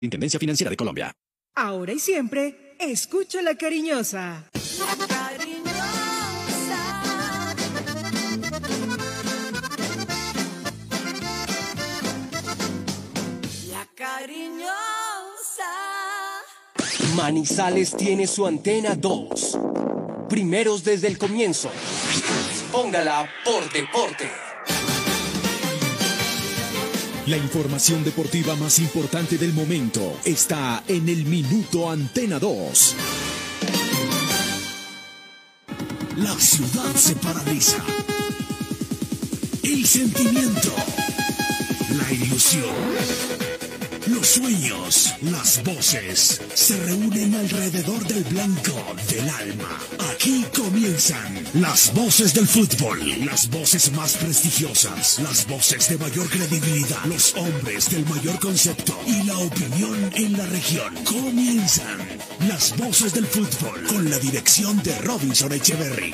Intendencia Financiera de Colombia. Ahora y siempre, escucha La Cariñosa. La Cariñosa. La Cariñosa. Manizales tiene su antena 2. Primeros desde el comienzo. Póngala por deporte. La información deportiva más importante del momento está en el Minuto Antena 2. La ciudad se paraliza. El sentimiento. La ilusión. Los sueños, las voces, se reúnen alrededor del blanco del alma. Aquí comienzan las voces del fútbol, las voces más prestigiosas, las voces de mayor credibilidad, los hombres del mayor concepto y la opinión en la región. Comienzan las voces del fútbol con la dirección de Robinson Echeverry.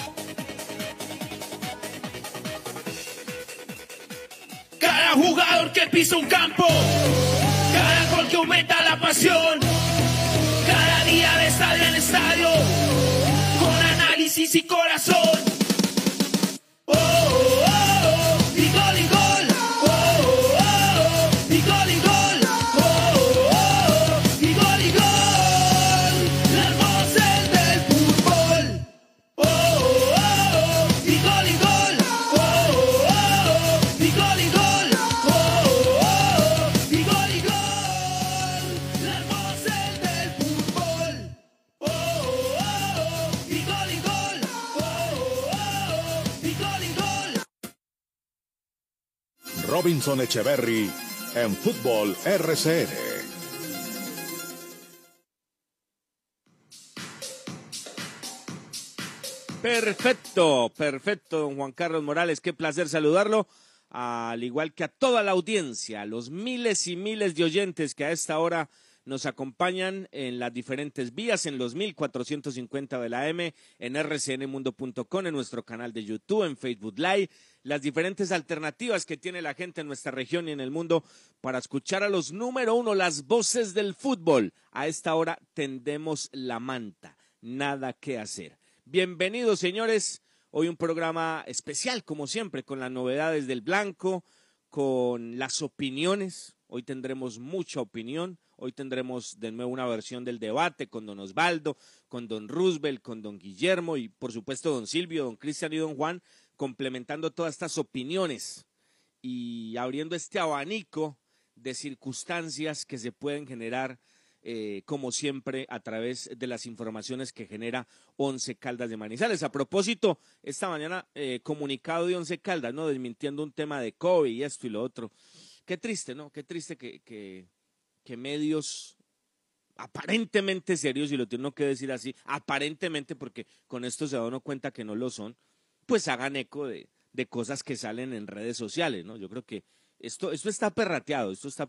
Cada jugador que pisa un campo, cada gol que aumenta la pasión, cada día de estadio en estadio, con análisis y corazón. Oh, oh, oh, y gol y gol. Oh, oh, oh, y gol y gol. Oh, oh, oh, y gol y gol. Las voces del fútbol. Oh, oh, oh, y gol y gol. Oh, oh, oh, y gol y gol. Oh, oh, oh, y gol y gol. Las voces del fútbol. Oh, oh, oh, y gol y gol. Oh, oh, oh, y gol y gol. Robinson Echeverry en Fútbol RCN. Perfecto, perfecto, don Juan Carlos Morales, qué placer saludarlo, al igual que a toda la audiencia, a los miles y miles de oyentes que a esta hora nos acompañan en las diferentes vías, en los 1450 de la M, en rcnmundo.com, en nuestro canal de YouTube, en Facebook Live, las diferentes alternativas que tiene la gente en nuestra región y en el mundo para escuchar a los número uno, las voces del fútbol. A esta hora tendemos la manta, nada que hacer. Bienvenidos, señores. Hoy un programa especial, como siempre, con las novedades del blanco, con las opiniones. Hoy tendremos mucha opinión. Hoy tendremos de nuevo una versión del debate con don Osvaldo, con don Roosevelt, con don Guillermo y, por supuesto, don Silvio, don Cristian y don Juan, complementando todas estas opiniones y abriendo este abanico de circunstancias que se pueden generar como siempre, a través de las informaciones que genera Once Caldas de Manizales. A propósito, esta mañana comunicado de Once Caldas, ¿no? Desmintiendo un tema de COVID y esto y lo otro. Qué triste, ¿no? Qué triste que medios aparentemente serios, y lo tengo que decir así, aparentemente, porque con esto se da uno cuenta que no lo son, pues hagan eco de cosas que salen en redes sociales, ¿no? Yo creo que esto está perrateado,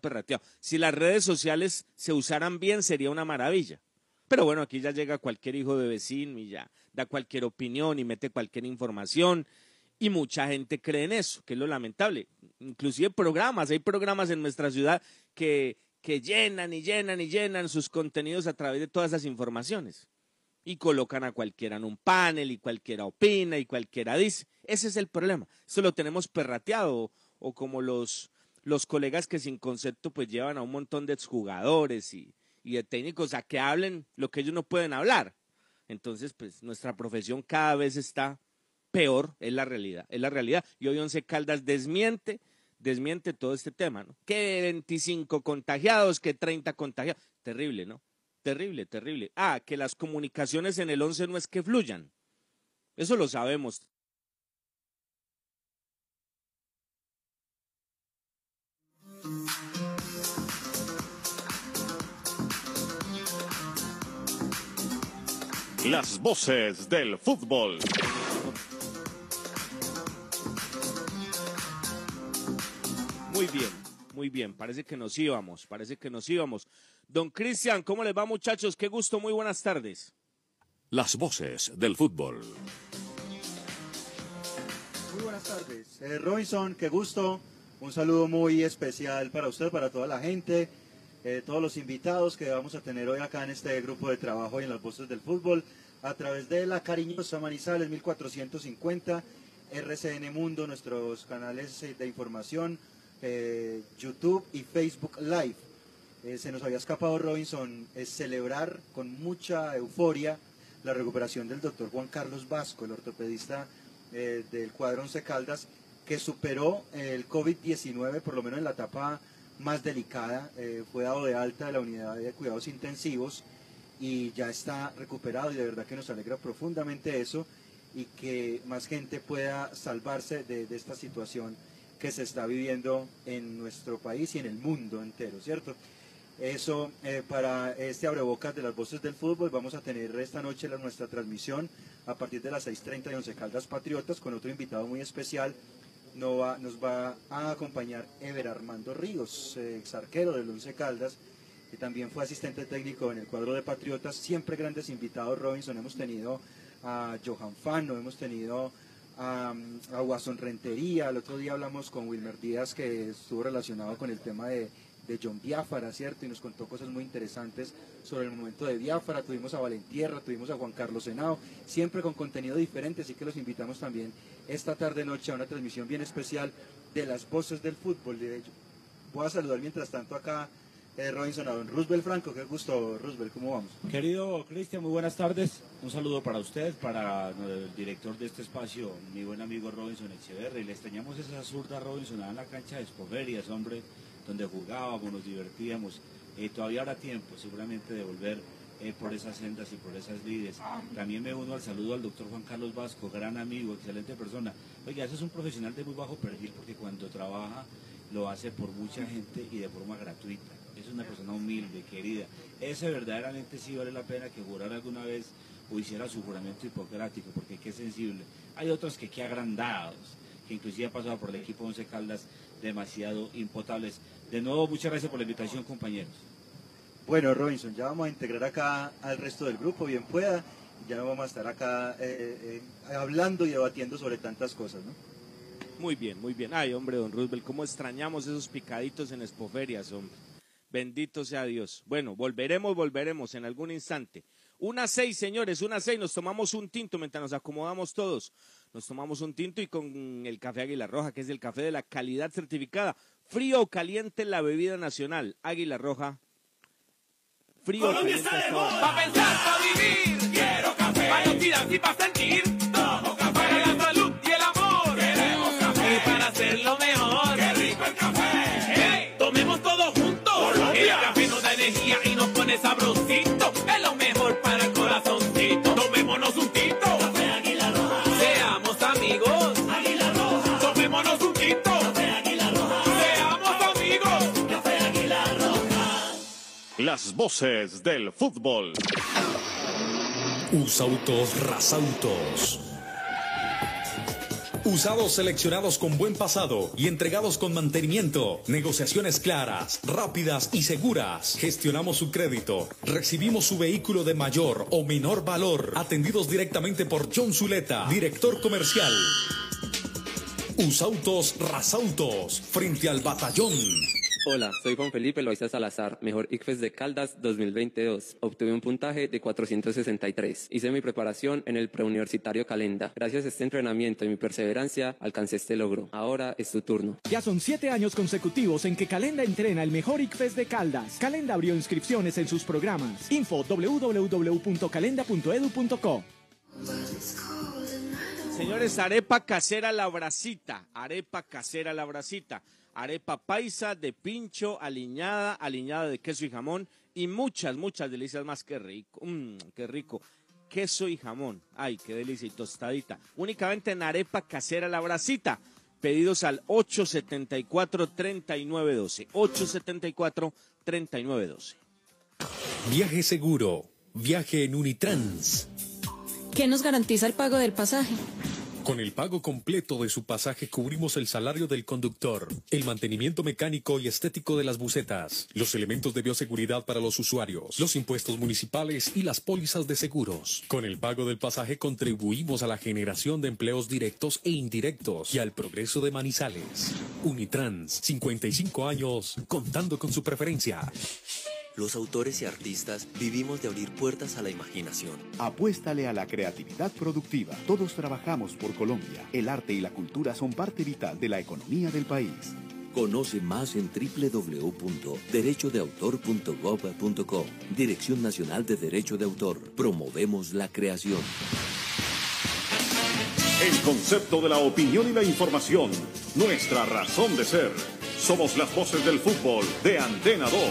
Si las redes sociales se usaran bien sería una maravilla. Pero bueno, aquí ya llega cualquier hijo de vecino y ya da cualquier opinión y mete cualquier información y mucha gente cree en eso, que es lo lamentable. Inclusive hay programas en nuestra ciudad que llenan y llenan y llenan sus contenidos a través de todas esas informaciones. Y colocan a cualquiera en un panel y cualquiera opina y cualquiera dice. Ese es el problema. Esto lo tenemos perrateado. O como los colegas que sin concepto pues llevan a un montón de exjugadores y de técnicos a que hablen lo que ellos no pueden hablar. Entonces pues nuestra profesión cada vez está peor, es la realidad. Y hoy Once Caldas desmiente todo este tema, ¿no? Que 25 contagiados, que 30 contagiados. Terrible, ¿no? Terrible. Que las comunicaciones en el 11 no es que fluyan. Eso lo sabemos. Las voces del fútbol. Muy bien, parece que nos íbamos. Don Cristian, ¿cómo les va, muchachos? Qué gusto, muy buenas tardes. Las voces del fútbol. Muy buenas tardes. Robinson, qué gusto. Un saludo muy especial para usted, para toda la gente. todos los invitados que vamos a tener hoy acá en este grupo de trabajo y en las voces del fútbol, a través de La Cariñosa Manizales 1450, RCN Mundo, nuestros canales de información, YouTube y Facebook Live. Se nos había escapado, Robinson, celebrar con mucha euforia la recuperación del doctor Juan Carlos Vasco, el ortopedista del cuadro Once Caldas, que superó el COVID-19, por lo menos en la etapa más delicada. Fue dado de alta de la unidad de cuidados intensivos y ya está recuperado, y de verdad que nos alegra profundamente eso, y que más gente pueda salvarse de esta situación que se está viviendo en nuestro país y en el mundo entero, ¿cierto? Eso, para este abrebocas de las voces del fútbol, vamos a tener esta noche nuestra transmisión a partir de las 6:30 de Once Caldas Patriotas, con otro invitado muy especial. Nos va a acompañar Ever Armando Ríos, ex arquero del Once Caldas, que también fue asistente técnico en el cuadro de Patriotas. Siempre grandes invitados, Robinson. Hemos tenido a Johan Fano, hemos tenido a Guasón Rentería. El otro día hablamos con Wilmer Díaz, que estuvo relacionado con el tema de John Biafara, ¿cierto? Y nos contó cosas muy interesantes sobre el momento de Biafara. Tuvimos a Valentierra, tuvimos a Juan Carlos Henao, siempre con contenido diferente, así que los invitamos también esta tarde-noche a una transmisión bien especial de las voces del fútbol. Voy a saludar mientras tanto acá, Robinson, a don Roosevelt Franco. Qué gusto, Roosevelt, ¿cómo vamos? Querido Cristian, muy buenas tardes. Un saludo para usted, para el director de este espacio, mi buen amigo Robinson Echeverri. Le extrañamos esa zurda, Robinson, en la cancha de Espoverias, hombre, donde jugábamos, nos divertíamos. Todavía habrá tiempo seguramente de volver por esas sendas y por esas lides. También me uno al saludo al doctor Juan Carlos Vasco, gran amigo, excelente persona. Oiga, ese es un profesional de muy bajo perfil, porque cuando trabaja lo hace por mucha gente y de forma gratuita. Es una persona humilde, querida. Ese verdaderamente sí vale la pena que jurara alguna vez o hiciera su juramento hipocrático, porque qué sensible. Hay otros que qué agrandados, que inclusive han pasado por el equipo Once Caldas, demasiado impotables. De nuevo, muchas gracias por la invitación, compañeros. Bueno, Robinson, ya vamos a integrar acá al resto del grupo, bien pueda, y ya no vamos a estar acá hablando y debatiendo sobre tantas cosas, ¿no? Muy bien, muy bien. Ay, hombre, don Roosevelt, cómo extrañamos esos picaditos en Expoferias, hombre. Bendito sea Dios. Bueno, volveremos en algún instante. 1:06, señores, 1:06, nos tomamos un tinto mientras nos acomodamos todos. Nos tomamos un tinto y con el café Águila Roja, que es el café de la calidad certificada. Frío o caliente la bebida nacional. Águila Roja. Frío o caliente. Pa' pensar, pa' vivir. Quiero café. Pa' noticias y pa' sentir. Tomo café. Para la salud y el amor. Queremos café. Y para hacerlo mejor. Qué rico el café. Hey, tomemos todos juntos. Colombia. El café nos da energía y nos pone sabrosito. Es lo mejor para el corazoncito. Tomémonos un tinto. Café Águila Roja. Seamos amigos. Águila Roja. Tomémonos un tinto. Café Águila Roja. Seamos amigos. Café Águila Roja. Las voces del fútbol. Usautos Rasautos. Usados seleccionados con buen pasado y entregados con mantenimiento. Negociaciones claras, rápidas y seguras. Gestionamos su crédito. Recibimos su vehículo de mayor o menor valor. Atendidos directamente por John Zuleta, director comercial. Usautos Rasautos, frente al batallón. Hola, soy Juan Felipe Loaiza Salazar, mejor ICFES de Caldas 2022. Obtuve un puntaje de 463. Hice mi preparación en el preuniversitario Calenda. Gracias a este entrenamiento y mi perseverancia, alcancé este logro. Ahora es tu turno. Ya son 7 años consecutivos en que Calenda entrena el mejor ICFES de Caldas. Calenda abrió inscripciones en sus programas. Info www.calenda.edu.co. Señores, arepa casera La Brasita. Arepa casera La Brasita. Arepa paisa de pincho, aliñada de queso y jamón y muchas delicias más. Qué rico, qué rico. Queso y jamón, ay, qué delicia, y tostadita. Únicamente en Arepa Casera La Brasita. Pedidos al 874-3912. 874-3912. Viaje seguro. Viaje en Unitrans. ¿Qué nos garantiza el pago del pasaje? Con el pago completo de su pasaje cubrimos el salario del conductor, el mantenimiento mecánico y estético de las busetas, los elementos de bioseguridad para los usuarios, los impuestos municipales y las pólizas de seguros. Con el pago del pasaje contribuimos a la generación de empleos directos e indirectos y al progreso de Manizales. Unitrans, 55 años, contando con su preferencia. Los autores y artistas vivimos de abrir puertas a la imaginación. Apuéstale a la creatividad productiva. Todos trabajamos por Colombia. El arte y la cultura son parte vital de la economía del país. Conoce más en www.derechodeautor.gov.co. Dirección Nacional de Derecho de Autor. Promovemos la creación. El concepto de la opinión y la información. Nuestra razón de ser. Somos las voces del fútbol de Antena 2.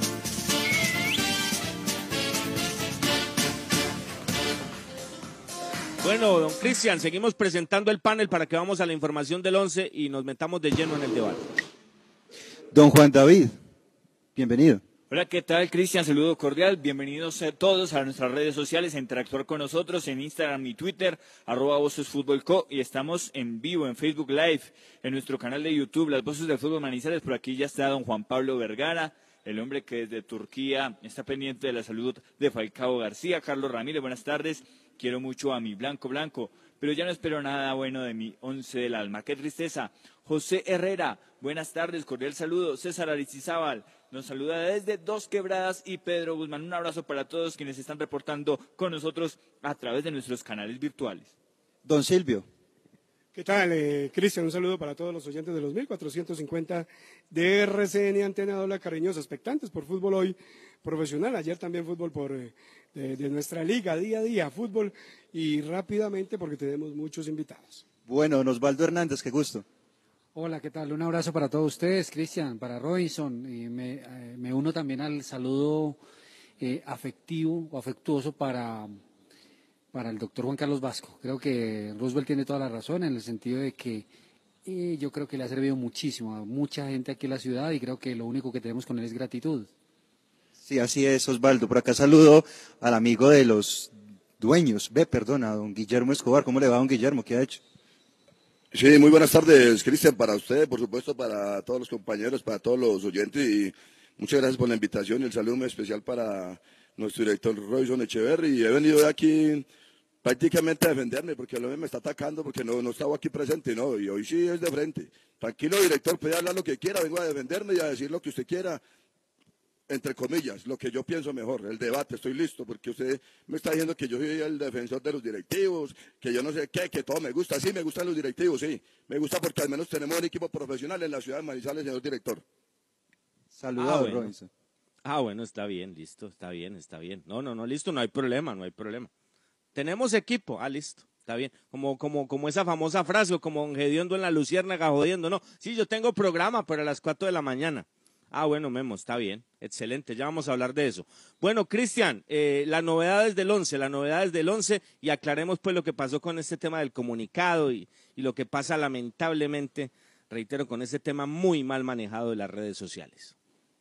Bueno, don Cristian, seguimos presentando el panel para que vamos a la información del 11 y nos metamos de lleno en el debate. Don Juan David, bienvenido. Hola, ¿qué tal, Cristian? Saludo cordial. Bienvenidos a todos a nuestras redes sociales a interactuar con nosotros en Instagram y Twitter, @VocesFútbolCo, y estamos en vivo en Facebook Live, en nuestro canal de YouTube, Las Voces del Fútbol Manizales. Por aquí ya está don Juan Pablo Vergara, el hombre que desde Turquía está pendiente de la salud de Falcao García. Carlos Ramírez, buenas tardes. Quiero mucho a mi Blanco, pero ya no espero nada bueno de mi 11 del alma. ¡Qué tristeza! José Herrera, buenas tardes, cordial saludo. César Aristizábal nos saluda desde Dos Quebradas y Pedro Guzmán. Un abrazo para todos quienes están reportando con nosotros a través de nuestros canales virtuales. Don Silvio. ¿Qué tal, Cristian? Un saludo para todos los oyentes de los 1450 de RCN Antena Doble Cariñosa, expectantes por fútbol hoy profesional, ayer también fútbol de nuestra liga, día a día, fútbol, y rápidamente porque tenemos muchos invitados. Bueno, don Osvaldo Hernández, qué gusto. Hola, ¿qué tal? Un abrazo para todos ustedes, Cristian, para Robinson, y me uno también al saludo afectivo o afectuoso para el doctor Juan Carlos Vasco. Creo que Roosevelt tiene toda la razón en el sentido de que yo creo que le ha servido muchísimo a mucha gente aquí en la ciudad y creo que lo único que tenemos con él es gratitud. Sí, así es, Osvaldo. Por acá saludo al amigo de los dueños, a don Guillermo Escobar. ¿Cómo le va, don Guillermo? ¿Qué ha hecho? Sí, muy buenas tardes, Cristian, para usted, por supuesto, para todos los compañeros, para todos los oyentes, y muchas gracias por la invitación y el saludo muy especial para nuestro director Robinson Echeverry. Y he venido de aquí prácticamente a defenderme, porque el hombre me está atacando, porque no estaba aquí presente, ¿no? Y hoy sí es de frente. Tranquilo, director, puede hablar lo que quiera, vengo a defenderme y a decir lo que usted quiera, entre comillas, lo que yo pienso mejor, el debate, estoy listo, porque usted me está diciendo que yo soy el defensor de los directivos, que yo no sé qué, que todo me gusta. Sí, me gustan los directivos, sí, me gusta porque al menos tenemos un equipo profesional en la ciudad de Manizales, señor director. Saludado, bueno. Robinson. Bueno, está bien, listo, está bien. No, listo, no hay problema. Tenemos equipo, listo, está bien. Como esa famosa frase, o como don Gediondo en la Luciérnaga jodiendo, no. Sí, yo tengo programa, pero a las 4 de la mañana. Bueno, Memo, está bien, excelente, ya vamos a hablar de eso. Bueno, Cristian, las novedades del 11, y aclaremos pues lo que pasó con este tema del comunicado y lo que pasa lamentablemente, reitero, con este tema muy mal manejado de las redes sociales.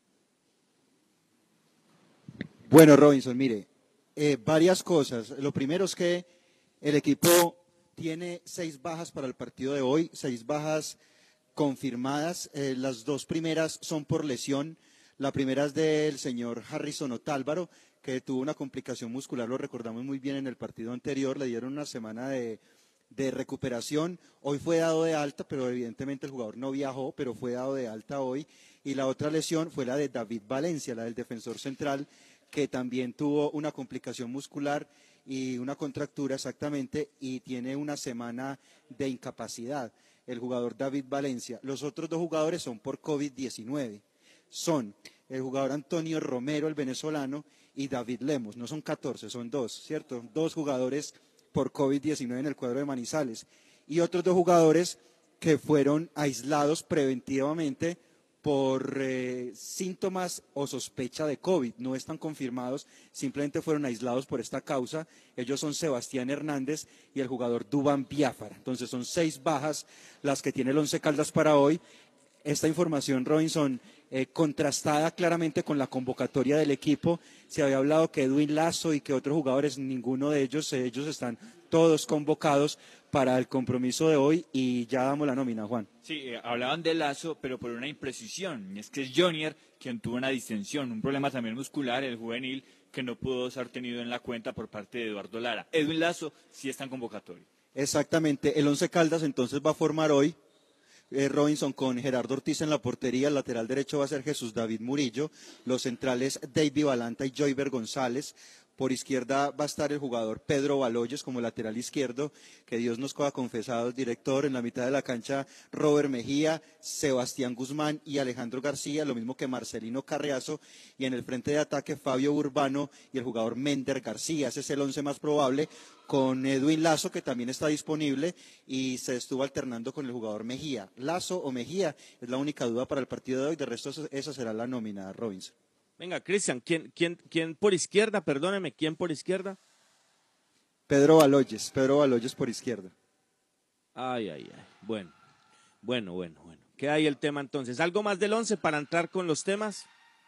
Bueno, Robinson, mire, varias cosas. Lo primero es que el equipo tiene 6 bajas para el partido de hoy, 6 bajas confirmadas. Las 2 primeras son por lesión. La primera es del señor Harrison Otálvaro, que tuvo una complicación muscular, lo recordamos muy bien en el partido anterior, le dieron una semana de recuperación. Hoy fue dado de alta, pero evidentemente el jugador no viajó, pero fue dado de alta hoy. Y la otra lesión fue la de David Valencia, la del defensor central, que también tuvo una complicación muscular y una contractura exactamente, y tiene una semana de incapacidad. El jugador David Valencia. Los otros 2 jugadores son por COVID-19. Son el jugador Antonio Romero, el venezolano, y David Lemos. No son 14, son 2, ¿cierto? 2 jugadores por COVID-19 en el cuadro de Manizales. Y otros 2 jugadores que fueron aislados preventivamente por síntomas o sospecha de COVID. No están confirmados, simplemente fueron aislados por esta causa. Ellos son Sebastián Hernández y el jugador Duván Biafara. Entonces son 6 bajas las que tiene el Once Caldas para hoy. Esta información, Robinson, contrastada claramente con la convocatoria del equipo. Se había hablado que Edwin Lazo y que otros jugadores, ninguno de ellos están todos convocados para el compromiso de hoy y ya damos la nómina, Juan. Sí, hablaban de Lazo, pero por una imprecisión. Y es que es Jonier quien tuvo una distensión, un problema también muscular, el juvenil, que no pudo ser tenido en la cuenta por parte de Eduardo Lara. Edwin Lazo sí está en convocatorio. Exactamente, el Once Caldas entonces va a formar hoy Robinson con Gerardo Ortiz en la portería, el lateral derecho va a ser Jesús David Murillo, los centrales David Balanta y Joyver González. Por izquierda va a estar el jugador Pedro Baloyes como lateral izquierdo, que Dios nos coja confesados, director. En la mitad de la cancha Robert Mejía, Sebastián Guzmán y Alejandro García, lo mismo que Marcelino Carriazo. Y en el frente de ataque Fabio Urbano y el jugador Mender García. Ese es el 11 más probable, con Edwin Lazo, que también está disponible y se estuvo alternando con el jugador Mejía. Lazo o Mejía es la única duda para el partido de hoy, de resto esa será la nómina, Robinson. Venga, Cristian, ¿quién por izquierda? Perdóneme, ¿quién por izquierda? Pedro Baloyes por izquierda. Ay. Bueno. Queda ahí el tema entonces. ¿Algo más del 11 para entrar con los temas?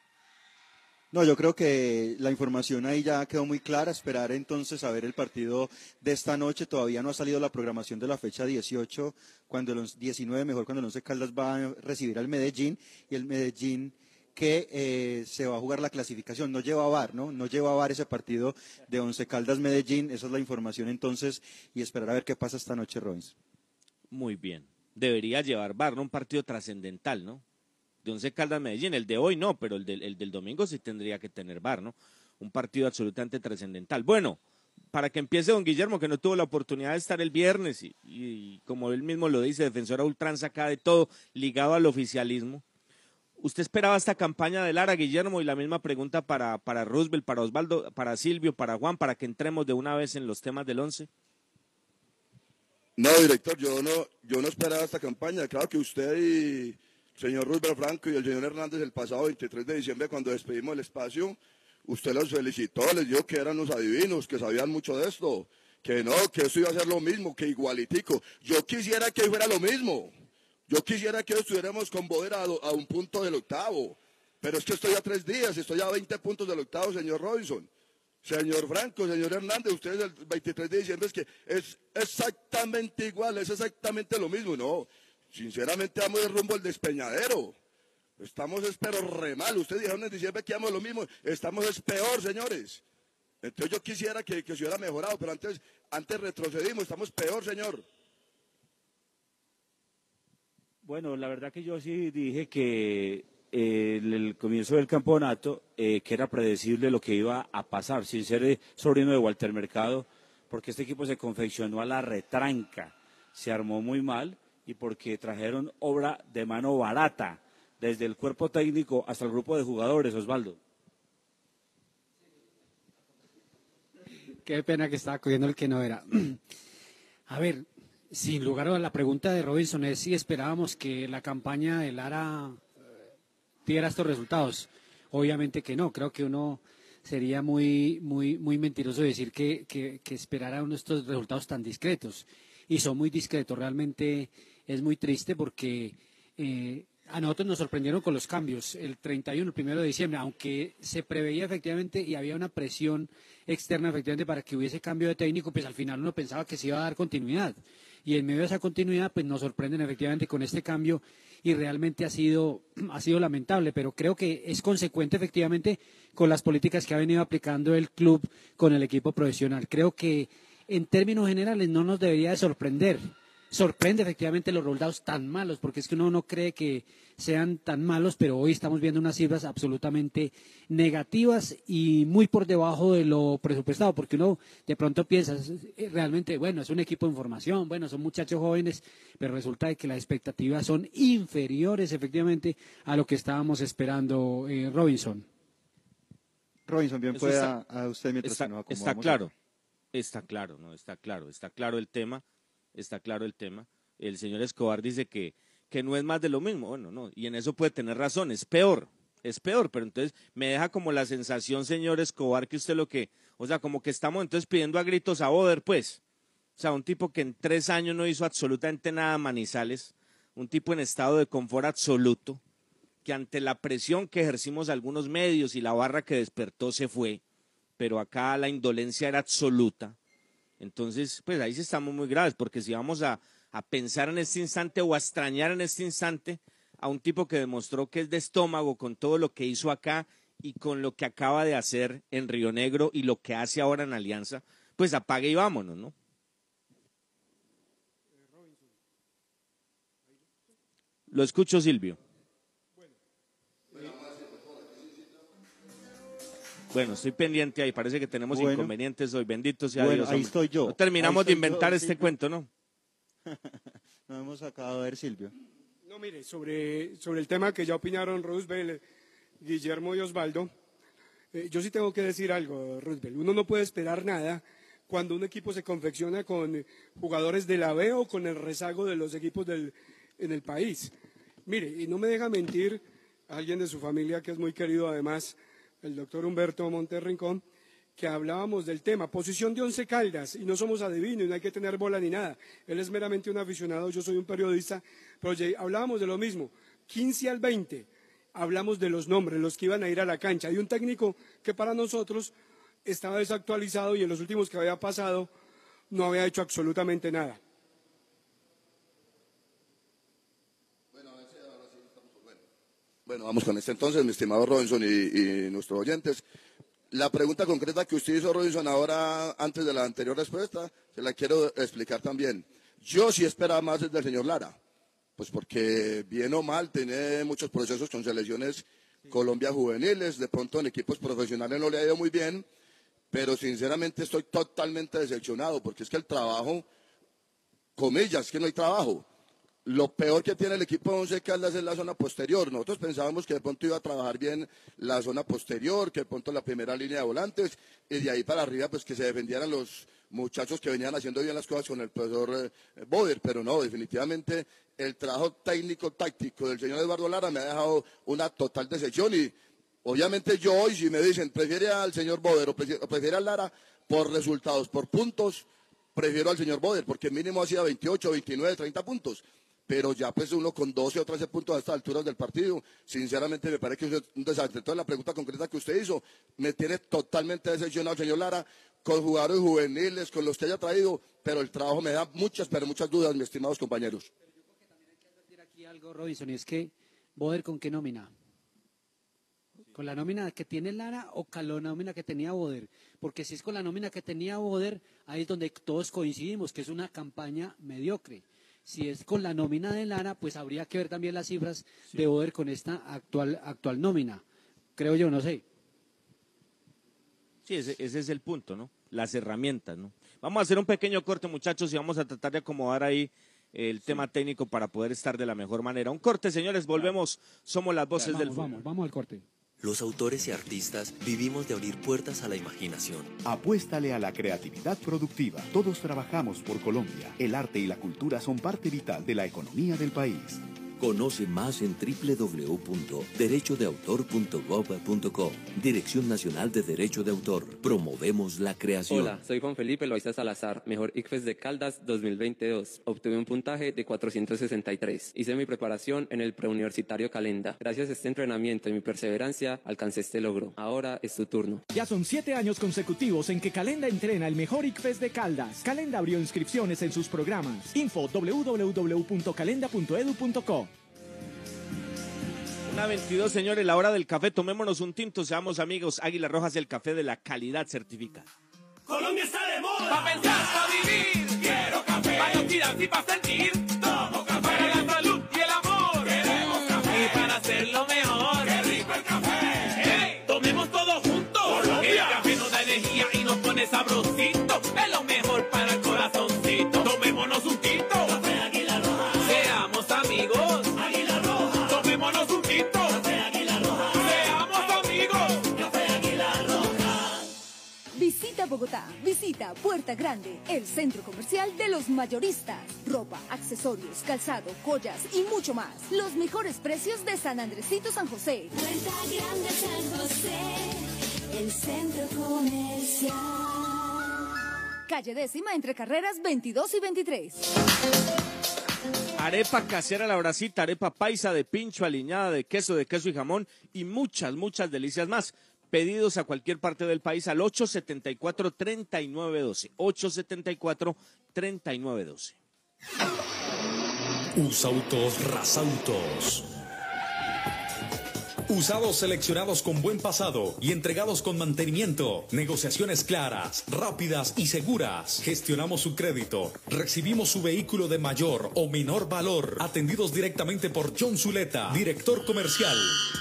No, yo creo que la información ahí ya quedó muy clara. Esperar entonces a ver el partido de esta noche. Todavía no ha salido la programación de la fecha 18, 19 mejor, cuando el Once Caldas va a recibir al Medellín, y el Medellín que se va a jugar la clasificación, no lleva VAR, no lleva VAR ese partido de Once Caldas Medellín. Esa es la información entonces, y esperar a ver qué pasa esta noche, Robins. Muy bien, debería llevar VAR, ¿no? Un partido trascendental, ¿no? De Once Caldas Medellín, el de hoy no, pero el del domingo sí tendría que tener VAR, ¿no? Un partido absolutamente trascendental. Bueno, para que empiece don Guillermo, que no tuvo la oportunidad de estar el viernes, y como él mismo lo dice, defensor a ultranza acá de todo, ligado al oficialismo. ¿Usted esperaba esta campaña de Lara, Guillermo? Y la misma pregunta para Roosevelt, para Osvaldo, para Silvio, para Juan, para que entremos de una vez en los temas del 11. No, director, yo no esperaba esta campaña. Claro que usted y el señor Roosevelt Franco y el señor Hernández el pasado 23 de diciembre, cuando despedimos el espacio, usted los felicitó, les dijo que eran los adivinos, que sabían mucho de esto, que no, que esto iba a ser lo mismo, que igualitico. Yo quisiera que fuera lo mismo. Yo quisiera que estuviéramos con Boder a un punto del octavo, pero es que estoy a 3 días, estoy a 20 puntos del octavo, señor Robinson. Señor Franco, señor Hernández, ustedes el 23 de diciembre es que es exactamente igual, es exactamente lo mismo. No, sinceramente vamos de rumbo al despeñadero. Estamos pero re mal. Ustedes dijeron en diciembre que íbamos lo mismo, estamos es peor, señores. Entonces yo quisiera que se hubiera mejorado, pero antes retrocedimos, estamos peor, señor. Bueno, la verdad que yo sí dije que el comienzo del campeonato, que era predecible lo que iba a pasar, sin ser sobrino de Walter Mercado, porque este equipo se confeccionó a la retranca, se armó muy mal y porque trajeron obra de mano barata, desde el cuerpo técnico hasta el grupo de jugadores, Osvaldo. Qué pena que estaba cogiendo el que no era. A ver, sin lugar a la pregunta de Robinson es si esperábamos que la campaña de Lara diera estos resultados. Obviamente que no, creo que uno sería muy mentiroso decir que esperara uno de estos resultados tan discretos. Y son muy discretos, realmente es muy triste porque a nosotros nos sorprendieron con los cambios el 31, el 1 de diciembre, aunque se preveía efectivamente y había una presión externa efectivamente para que hubiese cambio de técnico, pues al final uno pensaba que se iba a dar continuidad. Y en medio de esa continuidad, pues nos sorprenden efectivamente con este cambio y realmente ha sido lamentable, pero creo que es consecuente efectivamente con las políticas que ha venido aplicando el club con el equipo profesional. Creo que en términos generales no nos debería de sorprender. Sorprende efectivamente los resultados tan malos, porque es que uno no cree que sean tan malos, pero hoy estamos viendo unas cifras absolutamente negativas y muy por debajo de lo presupuestado, porque uno de pronto piensa, realmente, bueno, es un equipo en formación, bueno, son muchachos jóvenes, pero resulta de que las expectativas son inferiores efectivamente a lo que estábamos esperando, Robinson. Robinson, bien pueda a usted mientras nos acomodamos. Está claro el tema. Está claro el tema. El señor Escobar dice que no es más de lo mismo. Bueno, no, y en eso puede tener razón, es peor, pero entonces me deja como la sensación, señor Escobar, que usted como que estamos entonces pidiendo a gritos a Boder, pues. O sea, un tipo que en 3 años no hizo absolutamente nada a Manizales, un tipo en estado de confort absoluto, que ante la presión que ejercimos algunos medios y la barra que despertó se fue, pero acá la indolencia era absoluta. Entonces, pues ahí sí estamos muy graves, porque si vamos a pensar en este instante o a extrañar en este instante a un tipo que demostró que es de estómago con todo lo que hizo acá y con lo que acaba de hacer en Río Negro y lo que hace ahora en Alianza, pues apague y vámonos, ¿no? Lo escucho, Silvio. Bueno, estoy pendiente ahí, parece que tenemos inconvenientes hoy, bendito sea Dios. Ahí estoy yo. No terminamos de inventar este cuento, ¿no? No hemos acabado de ver, Silvio. No, mire, sobre el tema que ya opinaron Roosevelt, Guillermo y Osvaldo, yo sí tengo que decir algo, Roosevelt. Uno no puede esperar nada cuando un equipo se confecciona con jugadores de la B o con el rezago de los equipos en el país. Mire, y no me deja mentir alguien de su familia que es muy querido además, el doctor Humberto Montes Rincón, que hablábamos del tema, posición de Once Caldas, y no somos adivinos, y no hay que tener bola ni nada. Él es meramente un aficionado, yo soy un periodista, pero hablábamos de lo mismo, 15 al 20, hablamos de los nombres, los que iban a ir a la cancha, y un técnico que para nosotros estaba desactualizado y en los últimos que había pasado no había hecho absolutamente nada. Bueno, vamos con este entonces, mi estimado Robinson y nuestros oyentes. La pregunta concreta que usted hizo, Robinson, ahora, antes de la anterior respuesta, se la quiero explicar también. Yo sí esperaba más desde el señor Lara, pues porque bien o mal tiene muchos procesos con selecciones Colombia juveniles, de pronto en equipos profesionales no le ha ido muy bien, pero sinceramente estoy totalmente decepcionado, porque es que el trabajo, comillas, que no hay trabajo. Lo peor que tiene el equipo de Once Caldas es la zona posterior. Nosotros pensábamos que de pronto iba a trabajar bien la zona posterior, que de pronto la primera línea de volantes, y de ahí para arriba pues que se defendieran los muchachos que venían haciendo bien las cosas con el profesor Boder, pero no, definitivamente el trabajo técnico-táctico del señor Eduardo Lara me ha dejado una total decepción, y obviamente yo hoy, si me dicen, prefiere al señor Boder o prefiere al Lara por resultados, por puntos, prefiero al señor Boder, porque mínimo hacía 28, 29, 30 puntos. Pero ya pues uno con 12 o 13 puntos a estas alturas del partido, sinceramente me parece que es un desastre. Entonces la pregunta concreta que usted hizo, me tiene totalmente decepcionado, señor Lara, con jugadores juveniles, con los que haya traído, pero el trabajo me da muchas, pero muchas dudas, mis estimados compañeros. Pero yo creo que también hay que advertir aquí algo, Robinson, y es que Boder, ¿con qué nómina? ¿Con la nómina que tiene Lara o con la nómina que tenía Boder? Porque si es con la nómina que tenía Boder, ahí es donde todos coincidimos, que es una campaña mediocre. Si es con la nómina de Lara, pues habría que ver también las cifras de Boder con esta actual nómina. Creo yo, no sé. Sí, ese es el punto, ¿no? Las herramientas, ¿no? Vamos a hacer un pequeño corte, muchachos, y vamos a tratar de acomodar ahí el tema técnico para poder estar de la mejor manera. Un corte, señores, volvemos. Somos las voces del fútbol. Vamos al corte. Los autores y artistas vivimos de abrir puertas a la imaginación. Apuéstale a la creatividad productiva. Todos trabajamos por Colombia. El arte y la cultura son parte vital de la economía del país. Conoce más en www.derechodeautor.gov.co. Dirección Nacional de Derecho de Autor. Promovemos la creación. Hola, soy Juan Felipe Loaiza Salazar, mejor ICFES de Caldas 2022. Obtuve un puntaje de 463. Hice mi preparación en el preuniversitario Calenda. Gracias a este entrenamiento y mi perseverancia, alcancé este logro. Ahora es tu turno. Ya son 7 años consecutivos en que Calenda entrena el mejor ICFES de Caldas. Calenda abrió inscripciones en sus programas. Info www.calenda.edu.co. 1:22, señores, la hora del café. Tomémonos un tinto, seamos amigos. Águilas Rojas, el café de la calidad certificada. Colombia está de moda. Pa' pensar, pa' vivir. Quiero café. Pa' actividad y pa' sentir. Tomo café. Para la salud y el amor. Queremos café. Y para hacerlo mejor. Qué rico el café. Hey, tomemos todos juntos. Colombia. El café nos da energía y nos pone sabrosito. Es lo mejor para el corazoncito. Tomémonos un tinto. Café Águila Roja. Seamos amigos. Águila Roja. Tomémonos un tinto. Café Águila Roja. Seamos amigos. Café Águila Roja. Visita Bogotá, visita Puerta Grande, el centro comercial de los mayoristas. Ropa, accesorios, calzado, joyas y mucho más. Los mejores precios de San Andresito San José. Puerta Grande San José, el centro comercial. Calle 10ª entre carreras 22 y 23. Arepa casera La Bracita, arepa paisa de pincho, aliñada de queso y jamón y muchas delicias más. pedidos a cualquier parte del país al 874-3912. 874-3912. Usautos Rasautos. Usados seleccionados con buen pasado y entregados con mantenimiento. Negociaciones claras, rápidas y seguras. Gestionamos su crédito. Recibimos su vehículo de mayor o menor valor. Atendidos directamente por John Zuleta, director comercial.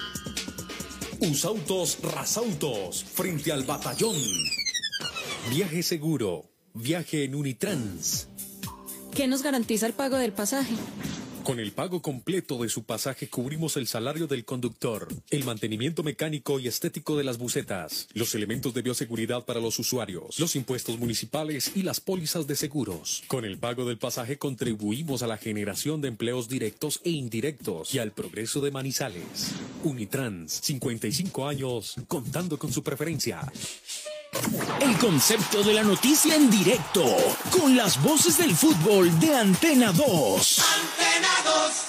Usautos Rasautos, frente al batallón. Viaje seguro. Viaje en Unitrans. ¿Qué nos garantiza el pago del pasaje? Con el pago completo de su pasaje cubrimos el salario del conductor, el mantenimiento mecánico y estético de las busetas, los elementos de bioseguridad para los usuarios, los impuestos municipales y las pólizas de seguros. Con el pago del pasaje contribuimos a la generación de empleos directos e indirectos y al progreso de Manizales. Unitrans, 55 años, contando con su preferencia. El concepto de la noticia en directo, con las voces del fútbol de Antena 2. Antena 2.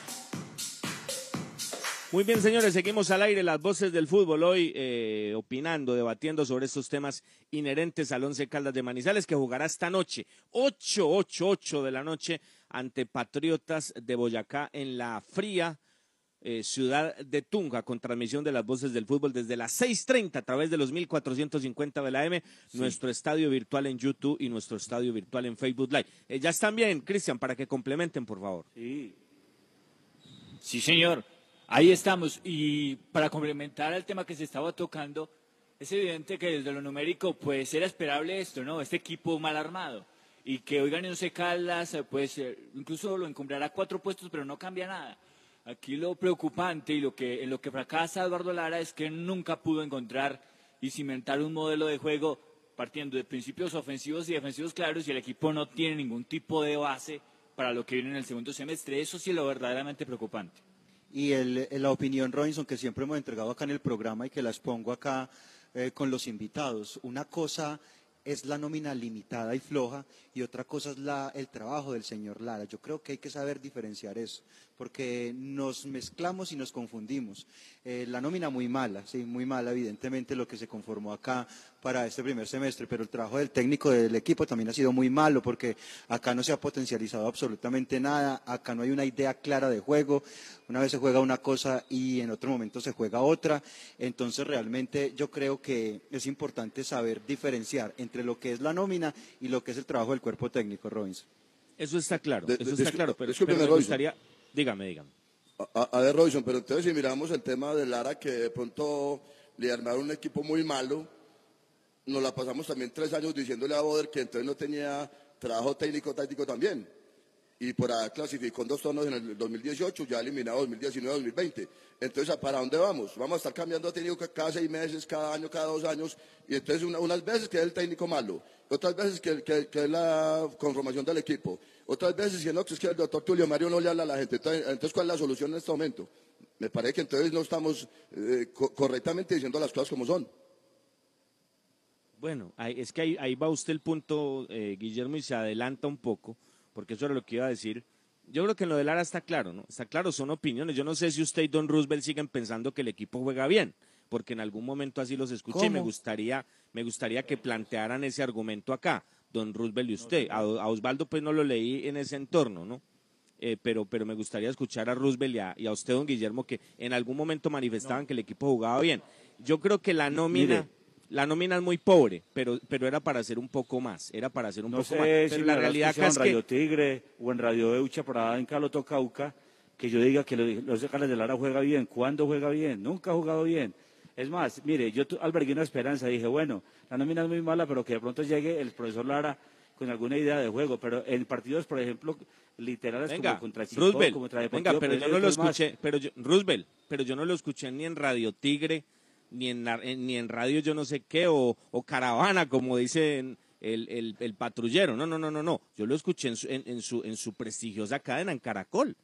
Muy bien, señores, seguimos al aire las voces del fútbol hoy opinando, debatiendo sobre estos temas inherentes al Once Caldas de Manizales, que jugará esta noche, 8 de la noche, ante Patriotas de Boyacá en la fría ciudad de Tunja, con transmisión de las voces del fútbol desde las 6:30 a través de los 1450 de la M, sí. Nuestro estadio virtual en YouTube y nuestro estadio virtual en Facebook Live. Ya están bien, Cristian, para que complementen, por favor. Sí, señor, ahí estamos. Y para complementar al tema que se estaba tocando, es evidente que desde lo numérico pues era esperable esto, ¿no? Este equipo mal armado. Y que hoy gane Once Caldas, pues incluso lo encumbrará 4 puestos, pero no cambia nada. Aquí lo preocupante y en lo que fracasa Eduardo Lara es que nunca pudo encontrar y cimentar un modelo de juego partiendo de principios ofensivos y defensivos claros, y el equipo no tiene ningún tipo de base para lo que viene en el segundo semestre. Eso sí es lo verdaderamente preocupante. Y la opinión, Robinson, que siempre hemos entregado acá en el programa y que la expongo acá con los invitados. Una cosa es la nómina limitada y floja, y otra cosa es el trabajo del señor Lara. Yo creo que hay que saber diferenciar eso, porque nos mezclamos y nos confundimos. La nómina muy mala, sí, muy mala, evidentemente, lo que se conformó acá para este primer semestre, pero el trabajo del técnico del equipo también ha sido muy malo, porque acá no se ha potencializado absolutamente nada, acá no hay una idea clara de juego, una vez se juega una cosa y en otro momento se juega otra. Entonces realmente yo creo que es importante saber diferenciar entre lo que es la nómina y lo que es el trabajo del cuerpo técnico, Robinson. Eso está claro, pero me gustaría... Dígame. A ver, Robinson, pero entonces si miramos el tema de Lara, que de pronto le armaron un equipo muy malo, nos la pasamos también 3 años diciéndole a Boder que entonces no tenía trabajo técnico-táctico también. Y por ahí clasificó en 2 torneos en el 2018, ya eliminado 2019-2020. Entonces, ¿para dónde vamos? Vamos a estar cambiando de técnico cada 6 meses, cada año, cada 2 años, y entonces unas veces que es el técnico malo, otras veces que es la conformación del equipo, otras veces que no, que es que el doctor Tulio Mario no le habla a la gente. Entonces, ¿cuál es la solución en este momento? Me parece que entonces no estamos correctamente diciendo las cosas como son. Bueno, es que ahí va usted el punto, Guillermo, y se adelanta un poco, porque eso era lo que iba a decir. Yo creo que en lo de Lara está claro, ¿no? Está claro, son opiniones. Yo no sé si usted y Don Roosevelt siguen pensando que el equipo juega bien, porque en algún momento así los escuché. ¿Cómo? Y me gustaría que plantearan ese argumento acá, Don Roosevelt y usted. A Osvaldo pues no lo leí en ese entorno, ¿no? Pero me gustaría escuchar a Roosevelt y a usted, don Guillermo, que en algún momento manifestaban que el equipo jugaba bien. Yo creo que la nómina es muy pobre, pero era para hacer un poco más, No sé Pero si la realidad acá es en Radio Tigre o en Radio Eucha, por allá en Caloto, Cauca, que yo diga que los Caldas de Lara juega bien. ¿Cuándo juega bien? Nunca ha jugado bien. Es más, mire, yo albergué una esperanza, dije, bueno, la nómina es muy mala, pero que de pronto llegue el profesor Lara con alguna idea de juego, pero en partidos, por ejemplo, literales como contra Chico, Roosevelt, como contra Deportivo, pero yo no lo escuché, Roosevelt, pero yo no lo escuché ni en Radio Tigre, ni en radio yo no sé qué, o Caravana, como dicen el patrullero. No. Yo lo escuché en su prestigiosa cadena, en Caracol.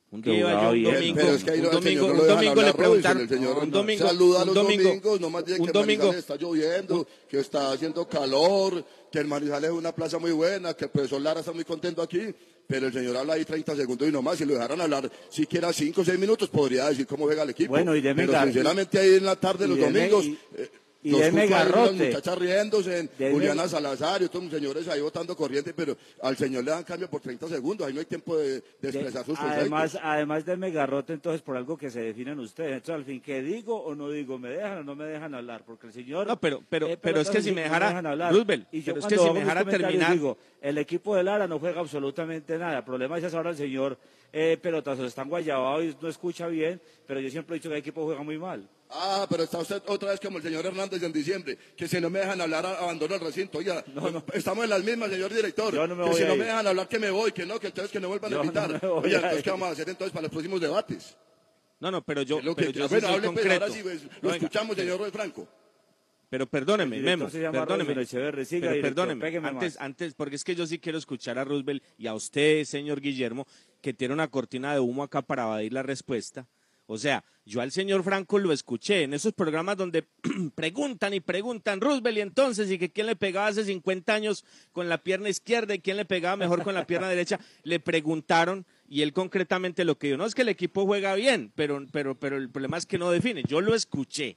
Un Que jugaba domingo, bien. Pero es que ahí un al señor domingo, no un lo dejan domingo le hablar, preguntaron, Robinson, el señor un domingo, saluda a los un domingo, domingos, no más dice un que domingo, Manizales está lloviendo, que está haciendo calor, que el Manizales es una plaza muy buena, que el profesor Lara está muy contento aquí, pero el señor habla ahí 30 segundos y no más, si lo dejaran hablar siquiera 5 o 6 minutos, podría decir cómo juega el equipo. Bueno, y deme pero gar- sinceramente ahí en la tarde, los domingos... y los deme escucho ahí, las garrote. muchachas riéndose, Deme- Juliana Salazar y otros señores ahí botando corriente, pero al señor le dan cambio por 30 segundos, ahí no hay tiempo de expresar sus Además de megarrote, entonces por algo que se definen ustedes. Entonces, al fin, ¿qué digo o no digo? ¿Me dejan o no me dejan hablar? Porque el señor... No, pero es que si me no dejara, dejan hablar. Roosevelt, Y yo pero es que cuando si hago me mis dejara comentarios terminar, digo, el equipo de Lara no juega absolutamente nada. El problema es ahora el señor pelotazos están guayabados y no escucha bien, pero yo siempre he dicho que el equipo juega muy mal. Ah, pero está usted otra vez como el señor Hernández en diciembre, que si no me dejan hablar, abandono el recinto. Oiga, estamos en las mismas, señor director. Yo no me que voy si a no ir. me dejan hablar, que me voy, que no, que entonces que no vuelvan a Yo no invitar. me voy Oiga, a entonces, ir. ¿qué vamos a hacer entonces para los próximos debates? No, pero yo, Es lo pero que- yo sí bueno, soy hable pues, concreto. ahora sí, pues, lo Oiga, escuchamos, señor Roy Franco. Pero perdóneme, El director Memo, se llama perdóneme. Robinson Echeverri. Siga, Pero director, perdóneme, pégueme antes, porque es que yo sí quiero escuchar a Roosevelt y a usted, señor Guillermo, que tiene una cortina de humo acá para evadir la respuesta. O sea, yo al señor Franco lo escuché en esos programas donde preguntan y preguntan, Roosevelt, y entonces, y que quién le pegaba hace 50 años con la pierna izquierda y quién le pegaba mejor con la pierna derecha, le preguntaron y él concretamente lo que dijo, no es que el equipo juega bien, pero el problema es que no define. Yo lo escuché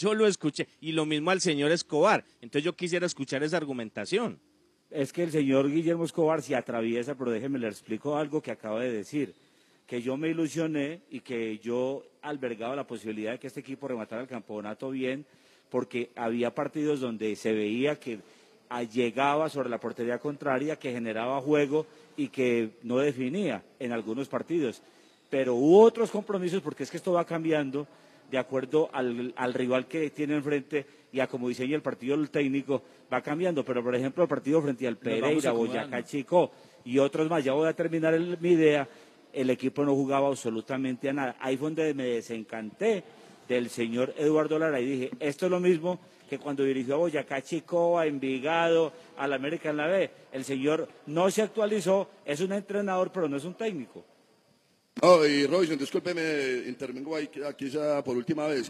y lo mismo al señor Escobar. Entonces yo quisiera escuchar esa argumentación. Es que el señor Guillermo Escobar se atraviesa, pero déjeme le explico algo que acaba de decir, que yo me ilusioné y que yo albergaba la posibilidad de que este equipo rematara el campeonato bien, porque había partidos donde se veía que llegaba sobre la portería contraria, que generaba juego y que no definía en algunos partidos. Pero hubo otros compromisos, porque es que esto va cambiando de acuerdo al rival que tiene enfrente y a cómo diseña el partido el técnico, va cambiando. Pero, por ejemplo, el partido frente al Pereira, Boyacá Chico y otros más, ya voy a terminar mi idea, el equipo no jugaba absolutamente a nada. Ahí fue donde me desencanté del señor Eduardo Lara y dije, esto es lo mismo que cuando dirigió a Boyacá Chico, a Envigado, a la América en la B. El señor no se actualizó, es un entrenador, pero no es un técnico. Oh, y Robinson, discúlpeme, intervengo aquí ya por última vez.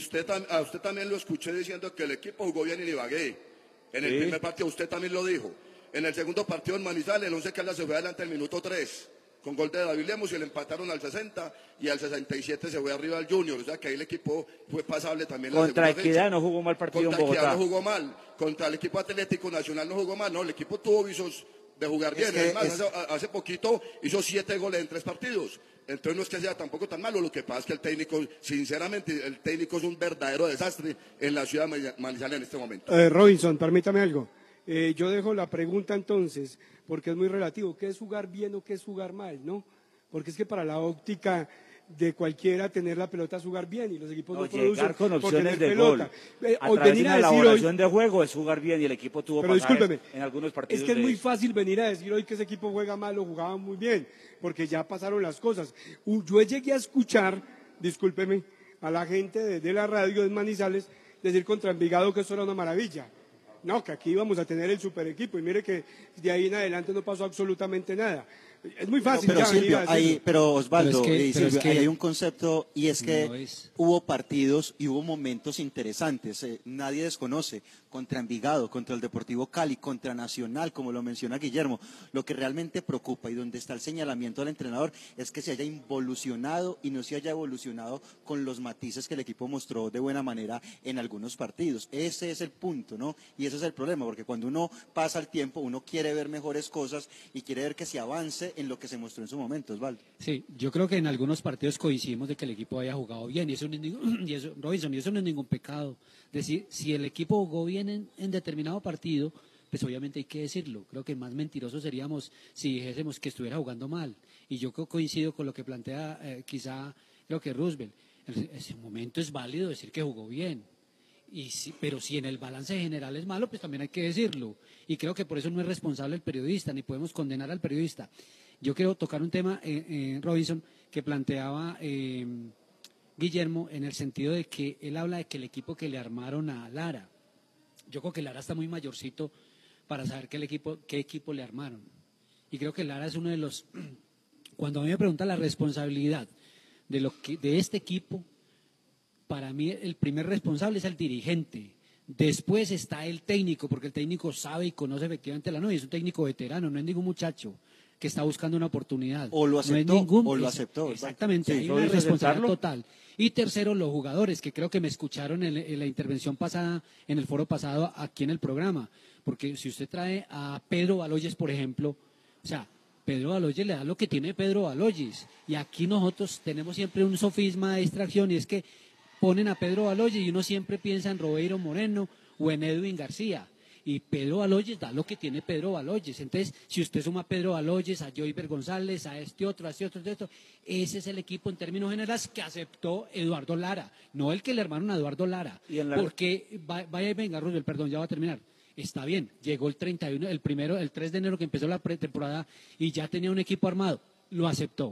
A usted también lo escuché diciendo que el equipo jugó bien en Ibagué. En el primer partido usted también lo dijo. En el segundo partido en Manizales, el 11 Caldas se fue adelante al minuto 3. Con gol de David Lemos y le empataron al 60 y al 67 se fue arriba al Junior. O sea que ahí el equipo fue pasable también. Contra la segunda Equidad fecha. no jugó mal partido Contra en Bogotá. Equidad no jugó mal. Contra el equipo Atlético Nacional no jugó mal. No, el equipo tuvo visos de jugar bien. que Es más, es- hace poquito hizo 7 goles en 3 partidos. Entonces no es que sea tampoco tan malo. Lo que pasa es que el técnico, sinceramente, el técnico es un verdadero desastre en la ciudad de Manizales en este momento. Robinson, permítame algo. Yo dejo la pregunta entonces, porque es muy relativo. ¿Qué es jugar bien o qué es jugar mal, no? Porque es que para la óptica de cualquiera tener la pelota es jugar bien y los equipos no producen Llegar con por opciones tener de pelota. gol. A Hoy través de venir una a decir elaboración hoy, de juego es jugar bien y el equipo tuvo pero pasajes discúlpeme, en algunos partidos. es que es de muy eso. fácil venir a decir hoy que ese equipo juega mal o jugaba muy bien, porque ya pasaron las cosas. Yo llegué a escuchar, discúlpeme, a la gente de la radio de Manizales decir contra Envigado que eso era una maravilla. No, que aquí íbamos a tener el super equipo y mire que de ahí en adelante no pasó absolutamente nada. Es muy fácil. Pero ya venir Silvio, a decirlo. pero Osvaldo, Pero y es Silvio, que ahí hay un concepto y es que no es- hubo partidos y hubo momentos interesantes. Nadie desconoce contra Envigado, contra el Deportivo Cali, contra Nacional, como lo menciona Guillermo. Lo que realmente preocupa y donde está el señalamiento del entrenador es que se haya involucionado y no se haya evolucionado con los matices que el equipo mostró de buena manera en algunos partidos. Ese es el punto, ¿no? Y ese es el problema, porque cuando uno pasa el tiempo, uno quiere ver mejores cosas y quiere ver que se avance en lo que se mostró en su momento, Osvaldo. Sí, yo creo que en algunos partidos coincidimos de que el equipo haya jugado bien y eso no es Robinson, y eso no es ningún pecado. Decir, si el equipo jugó bien en determinado partido, pues obviamente hay que decirlo. Creo que más mentirosos seríamos si dijésemos que estuviera jugando mal. Y yo coincido con lo que plantea creo que Roosevelt. En ese momento es válido decir que jugó bien. Pero si en el balance general es malo, pues también hay que decirlo. Y creo que por eso no es responsable el periodista, ni podemos condenar al periodista. Yo quiero tocar un tema, Robinson, que planteaba Guillermo, en el sentido de que él habla de que el equipo que le armaron a Lara, yo creo que Lara está muy mayorcito para saber qué equipo le armaron. Y creo que Lara es uno de los cuando a mí me preguntan la responsabilidad de este equipo, para mí el primer responsable es el dirigente. Después está el técnico, porque el técnico sabe y conoce efectivamente la novia, es un técnico veterano, no es ningún muchacho que está buscando una oportunidad. O lo aceptó, no es ningún, o lo aceptó. Exactamente, Sí, hay ¿lo una hizo responsabilidad aceptarlo? total. Y tercero, los jugadores, que creo que me escucharon en la intervención pasada, en el foro pasado, aquí en el programa. Porque si usted trae a Pedro Baloyes, por ejemplo, o sea, Pedro Baloyes le da lo que tiene Pedro Baloyes. Y aquí nosotros tenemos siempre un sofisma de extracción, y es que ponen a Pedro Baloyes y uno siempre piensa en Robeiro Moreno o en Edwin García. Y Pedro Baloyes da lo que tiene Pedro Baloyes. Entonces, si usted suma a Pedro Baloyes, a Joyver González, a este otro, ese es el equipo en términos generales que aceptó Eduardo Lara, no el que le armaron a Eduardo Lara. Porque, vaya y venga, Rubén, perdón, ya va a terminar. Está bien, llegó el 31, el 3 de enero que empezó la pretemporada y ya tenía un equipo armado. Lo aceptó.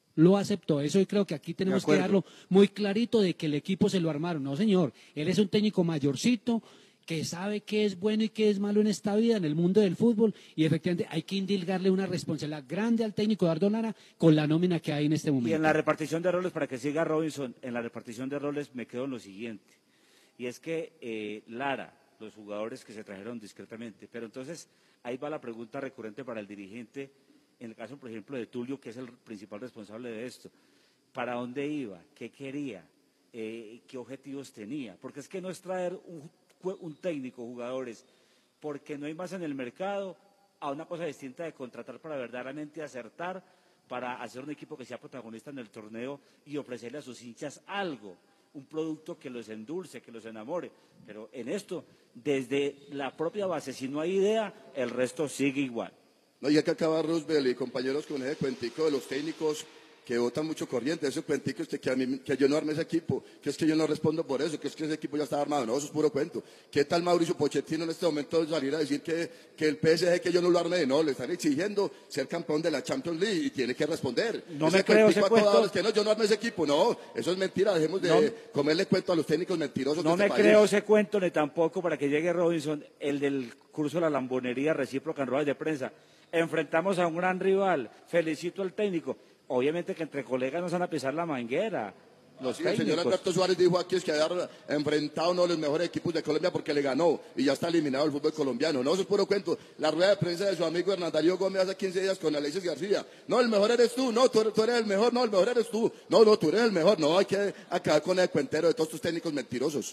Eso, y creo que aquí tenemos que darlo muy clarito de que el equipo se lo armaron. No, señor, él es un técnico mayorcito que sabe qué es bueno y qué es malo en esta vida, en el mundo del fútbol, y efectivamente hay que indilgarle una responsabilidad grande al técnico Eduardo Lara con la nómina que hay en este momento. Y en la repartición de roles, para que siga Robinson, en la repartición de roles me quedo en lo siguiente, y es que Lara, los jugadores que se trajeron discretamente, pero entonces ahí va la pregunta recurrente para el dirigente, en el caso, por ejemplo, de Tulio, que es el principal responsable de esto, ¿para dónde iba? ¿Qué quería? ¿Qué objetivos tenía? Porque es que no es traer un técnico, jugadores, porque no hay más en el mercado, a una cosa distinta de contratar para verdaderamente acertar, para hacer un equipo que sea protagonista en el torneo y ofrecerle a sus hinchas algo, un producto que los endulce, que los enamore. Pero en esto, desde la propia base, si no hay idea, el resto sigue igual. No, y hay que acabar, Roosevelt y compañeros, con ese cuentico de los técnicos que votan mucho corriente, ese cuentico que yo no armé ese equipo, que es que yo no respondo por eso, que es que ese equipo ya estaba armado. No, eso es puro cuento. ¿Qué tal Mauricio Pochettino en este momento salir a decir que el PSG, que yo no lo armé? No, le están exigiendo ser campeón de la Champions League y tiene que responder. No ese me creo ese cuento. Que no, yo no armé ese equipo. No, eso es mentira. Dejemos de comerle cuento a los técnicos mentirosos. No de este me creo país. ese cuento ni tampoco, para que llegue Robinson, el del curso de la lambonería recíproca en ruedas de prensa. Enfrentamos a un gran rival, felicito al técnico. Obviamente que entre colegas nos van a pisar la manguera. Los Sí, el señor Alberto Suárez dijo aquí es que había enfrentado uno de los mejores equipos de Colombia porque le ganó y ya está eliminado el fútbol colombiano. No, eso es puro cuento. La rueda de prensa de su amigo Hernán Darío Gómez hace 15 días con Alexis García. No, el mejor eres tú. No, tú eres el mejor. No, el mejor eres tú. No, tú eres el mejor. No, hay que acabar con el cuentero de todos estos técnicos mentirosos.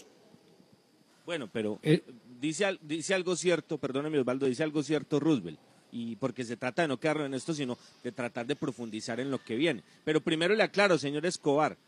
Bueno, pero dice algo cierto, perdóneme Osvaldo, dice algo cierto Roosevelt. Y porque se trata de no quedarnos en esto, sino de tratar de profundizar en lo que viene. Pero primero le aclaro, señor Escobar,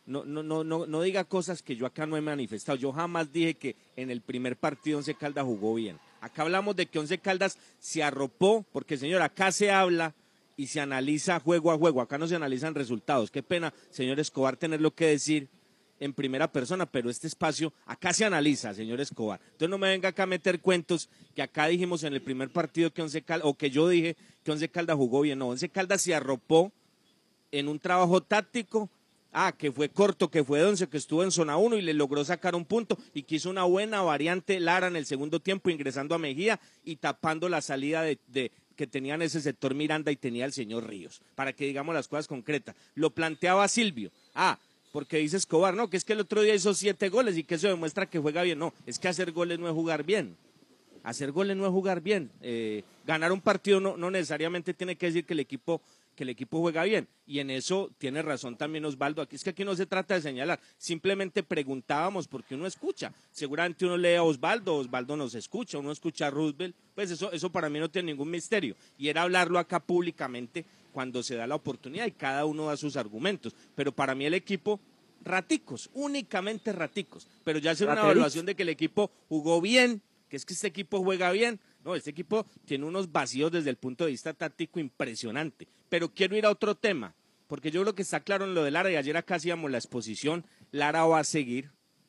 no diga cosas que yo acá no he manifestado. Yo jamás dije que en el primer partido Once Caldas jugó bien. Acá hablamos de que Once Caldas se arropó, porque señor, acá se habla y se analiza juego a juego, acá no se analizan resultados. Qué pena, señor Escobar, tenerlo que decir en primera persona, pero este espacio acá se analiza, señor Escobar. Entonces no me venga acá a meter cuentos que acá dijimos en el primer partido que Once Caldas, o que yo dije que Once Caldas jugó bien. No, Once Caldas se arropó en un trabajo táctico, que fue corto, que fue de Once, que estuvo en zona 1 y le logró sacar un punto y que hizo una buena variante Lara en el segundo tiempo, ingresando a Mejía y tapando la salida que tenía en ese sector Miranda y tenía el señor Ríos, para que digamos las cosas concretas. Lo planteaba Silvio, porque dice Escobar, no, que es que el otro día hizo 7 goles y que eso demuestra que juega bien. No, es que hacer goles no es jugar bien. Hacer goles no es jugar bien. Ganar un partido no necesariamente tiene que decir que el equipo juega bien. Y en eso tiene razón también Osvaldo. Es que aquí no se trata de señalar. Simplemente preguntábamos porque uno escucha. Seguramente uno lee a Osvaldo nos escucha, uno escucha a Roosevelt. Pues eso para mí no tiene ningún misterio. Y era hablarlo acá públicamente cuando se da la oportunidad y cada uno da sus argumentos. Pero para mí el equipo, raticos, únicamente raticos. Pero ya hacer una evaluación de que el equipo jugó bien, que es que este equipo juega bien. No, este equipo tiene unos vacíos desde el punto de vista táctico impresionante. Pero quiero ir a otro tema, porque yo creo que está claro en lo de Lara, y ayer acá hacíamos la exposición. Lara va a seguir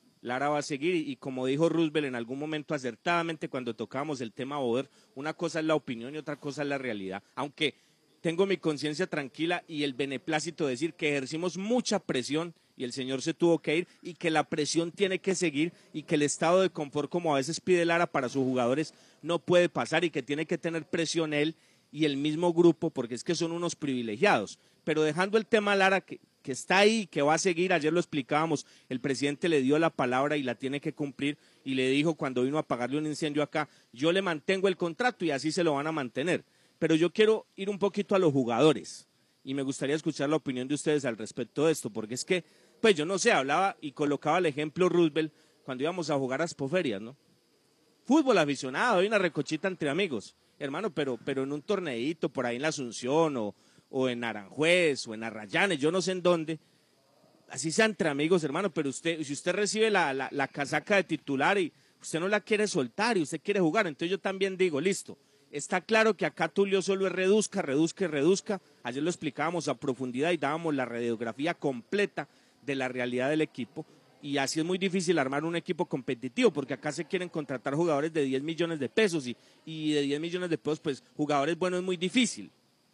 y como dijo Roosevelt en algún momento acertadamente cuando tocábamos el tema Boder, una cosa es la opinión y otra cosa es la realidad. Aunque tengo mi conciencia tranquila y el beneplácito de decir que ejercimos mucha presión y el señor se tuvo que ir y que la presión tiene que seguir y que el estado de confort, como a veces pide Lara para sus jugadores, no puede pasar y que tiene que tener presión él y el mismo grupo, porque es que son unos privilegiados. pero dejando el tema Lara, que está ahí, que va a seguir, ayer lo explicábamos, el presidente le dio la palabra y la tiene que cumplir, y le dijo cuando vino a apagarle un incendio acá, yo le mantengo el contrato y así se lo van a mantener. Pero yo quiero ir un poquito a los jugadores, y me gustaría escuchar la opinión de ustedes al respecto de esto, porque es que, pues yo no sé, hablaba y colocaba el ejemplo Roosevelt cuando íbamos a jugar a Expoferias, ¿no? Fútbol aficionado, hay una recochita entre amigos, hermano, pero en un torneito por ahí en la Asunción o en Aranjuez o en Arrayanes, yo no sé en dónde, así sea entre amigos, hermano, pero si usted recibe la casaca de titular y usted no la quiere soltar y usted quiere jugar, entonces yo también digo, listo, está claro que acá Tulio solo es reduzca, ayer lo explicábamos a profundidad y dábamos la radiografía completa de la realidad del equipo, y así es muy difícil armar un equipo competitivo, porque acá se quieren contratar jugadores de 10 millones de pesos, y de 10 millones de pesos, pues jugadores buenos es muy difícil,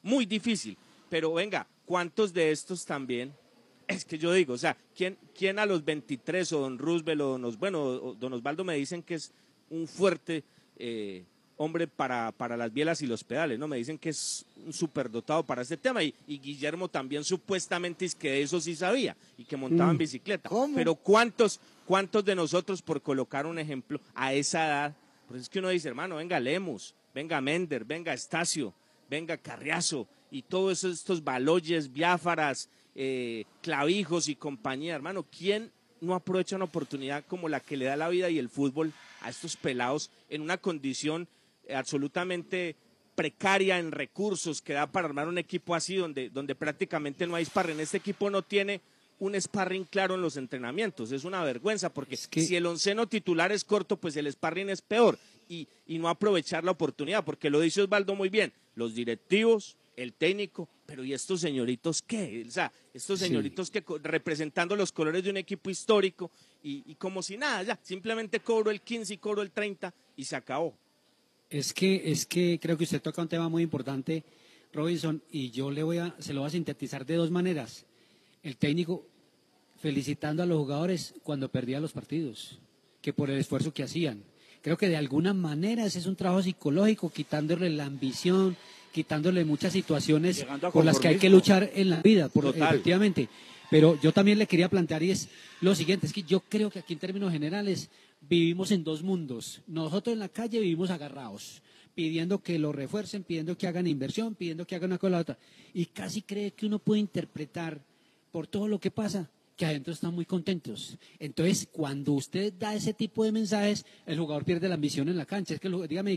pero venga, ¿cuántos de estos también? Es que yo digo, o sea, ¿quién a los 23 o don Roosevelt o don Osvaldo me dicen que es un fuerte hombre para las bielas y los pedales, ¿no? Me dicen que es un superdotado para este tema, y Guillermo también supuestamente es que de eso sí sabía y que montaba en bicicleta. ¿Cómo? Pero ¿cuántos de nosotros, por colocar un ejemplo, a esa edad? Pues es que uno dice, hermano, venga Lemus, venga Mender, venga Estacio, venga Carriazo, y todos estos Baloyes, Biáfaras, Clavijos y compañía, hermano, ¿quién no aprovecha una oportunidad como la que le da la vida y el fútbol a estos pelados en una condición absolutamente precaria en recursos que da para armar un equipo así donde prácticamente no hay sparring? Este equipo no tiene un sparring claro en los entrenamientos, es una vergüenza, porque si el onceno titular es corto, pues el sparring es peor, y no aprovechar la oportunidad, porque lo dice Osvaldo muy bien, los directivos, el técnico, pero ¿y estos señoritos qué? O sea, estos señoritos que representando los colores de un equipo histórico y como si nada, ya, simplemente cobro el 15 y cobro el 30 y se acabó. Es que creo que usted toca un tema muy importante, Robinson, y yo se lo voy a sintetizar de dos maneras. El técnico felicitando a los jugadores cuando perdían los partidos, que por el esfuerzo que hacían. Creo que de alguna manera ese es un trabajo psicológico, quitándole la ambición, quitándole muchas situaciones por las que hay que luchar en la vida, efectivamente. Pero yo también le quería plantear, y es lo siguiente, es que yo creo que aquí en términos generales vivimos en dos mundos. Nosotros en la calle vivimos agarrados, pidiendo que lo refuercen, pidiendo que hagan inversión, pidiendo que hagan una cosa o la otra. Y casi cree que uno puede interpretar por todo lo que pasa que adentro están muy contentos. Entonces, cuando usted da ese tipo de mensajes, el jugador pierde la ambición en la cancha. Es que dígame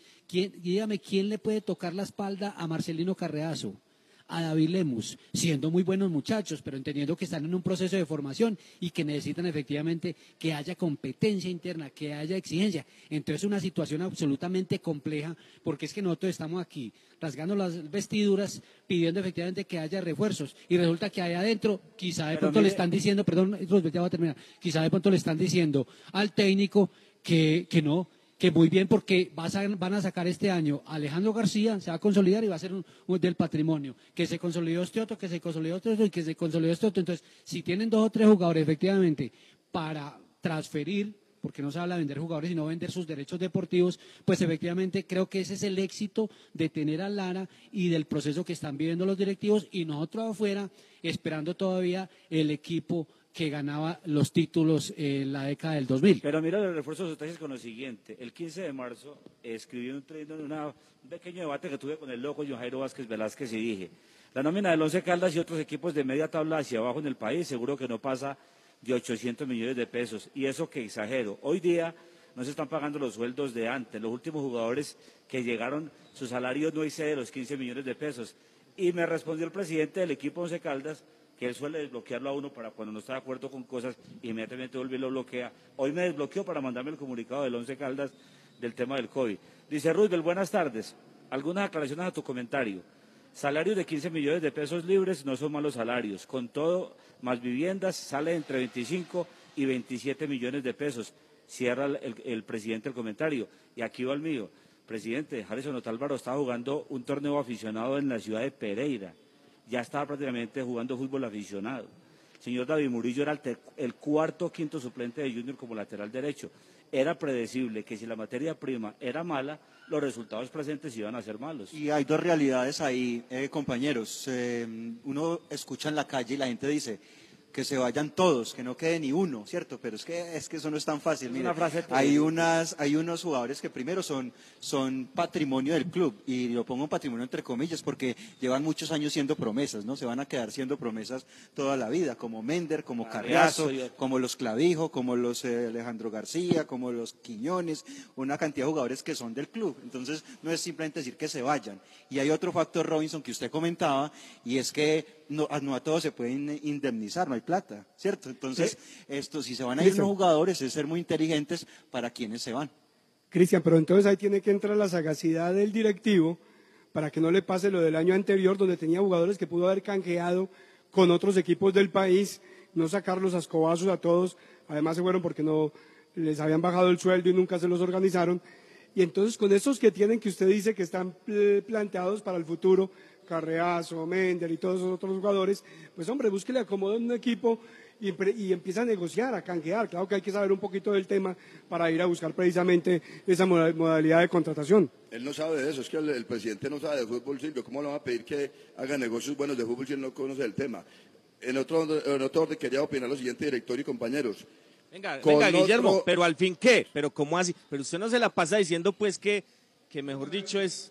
quién le puede tocar la espalda a Marcelino Carreazo, a David Lemus, siendo muy buenos muchachos, pero entendiendo que están en un proceso de formación y que necesitan efectivamente que haya competencia interna, que haya exigencia. Entonces, una situación absolutamente compleja, porque es que nosotros estamos aquí rasgando las vestiduras, pidiendo efectivamente que haya refuerzos, y resulta que ahí adentro, quizá de pronto le están diciendo, perdón, ya va a terminar, quizá de pronto le están diciendo al técnico que no, que muy bien, porque van a sacar este año a Alejandro García, se va a consolidar y va a ser un del patrimonio, que se consolidó este otro, que se consolidó este otro y que se consolidó este otro. Entonces, si tienen 2 o 3 jugadores efectivamente para transferir, porque no se habla de vender jugadores, sino vender sus derechos deportivos, pues efectivamente creo que ese es el éxito de tener a Lara y del proceso que están viviendo los directivos, y nosotros afuera esperando todavía el equipo que ganaba los títulos en la década del 2000. Pero mira los refuerzos estrategios con lo siguiente. El 15 de marzo escribí un pequeño debate que tuve con el loco Jairo Vázquez Velázquez y dije, la nómina del Once Caldas y otros equipos de media tabla hacia abajo en el país seguro que no pasa de 800 millones de pesos. Y eso que exagero. Hoy día no se están pagando los sueldos de antes. Los últimos jugadores que llegaron, su salario no excede los 15 millones de pesos. Y me respondió el presidente del equipo Once Caldas que él suele desbloquearlo a uno para cuando no está de acuerdo con cosas, inmediatamente vuelve y lo bloquea. Hoy me desbloqueó para mandarme el comunicado del Once Caldas del tema del COVID. Dice Roosevelt, buenas tardes. Algunas aclaraciones a tu comentario. Salarios de 15 millones de pesos libres no son malos salarios. Con todo, más viviendas, sale entre 25 y 27 millones de pesos. Cierra el presidente el comentario. Y aquí va el mío. Presidente, Harrison Otálvaro está jugando un torneo aficionado en la ciudad de Pereira. Ya estaba prácticamente jugando fútbol aficionado. Señor David Murillo era el cuarto o quinto suplente de Junior como lateral derecho. era predecible que si la materia prima era mala, los resultados presentes iban a ser malos. Y hay dos realidades ahí, compañeros. Uno escucha en la calle y la gente dice que se vayan todos, que no quede ni uno, ¿cierto? Pero es que eso no es tan fácil. Mire, hay unos jugadores que primero son patrimonio del club, y lo pongo en patrimonio entre comillas porque llevan muchos años siendo promesas, ¿no? Se van a quedar siendo promesas toda la vida, como Mender, como Carriazo, como los Clavijo, como los Alejandro García, como los Quiñones, una cantidad de jugadores que son del club. Entonces no es simplemente decir que se vayan. Y hay otro factor, Robinson, que usted comentaba, y es que no a todos se pueden indemnizar, no hay plata, ¿cierto? Entonces, si se van a ir los jugadores, es ser muy inteligentes para quienes se van. Cristian, pero entonces ahí tiene que entrar la sagacidad del directivo para que no le pase lo del año anterior, donde tenía jugadores que pudo haber canjeado con otros equipos del país, no sacarlos a escobazos a todos, además se fueron porque no les habían bajado el sueldo y nunca se los organizaron. Y entonces con esos que tienen, que usted dice que están planteados para el futuro, Carreazo, Mender y todos esos otros jugadores, pues hombre, búsquele acomodo en un equipo y empieza a negociar, a canjear. Claro que hay que saber un poquito del tema para ir a buscar precisamente esa modalidad de contratación. Él no sabe de eso, es que el presidente no sabe de fútbol, Silvio. ¿Cómo le va a pedir que haga negocios buenos de fútbol si él no conoce el tema? En otro orden quería opinar lo siguiente, director y compañeros. Venga, Guillermo, pero al fin, ¿qué? ¿Pero cómo así? Pero usted no se la pasa diciendo, pues, que mejor dicho es...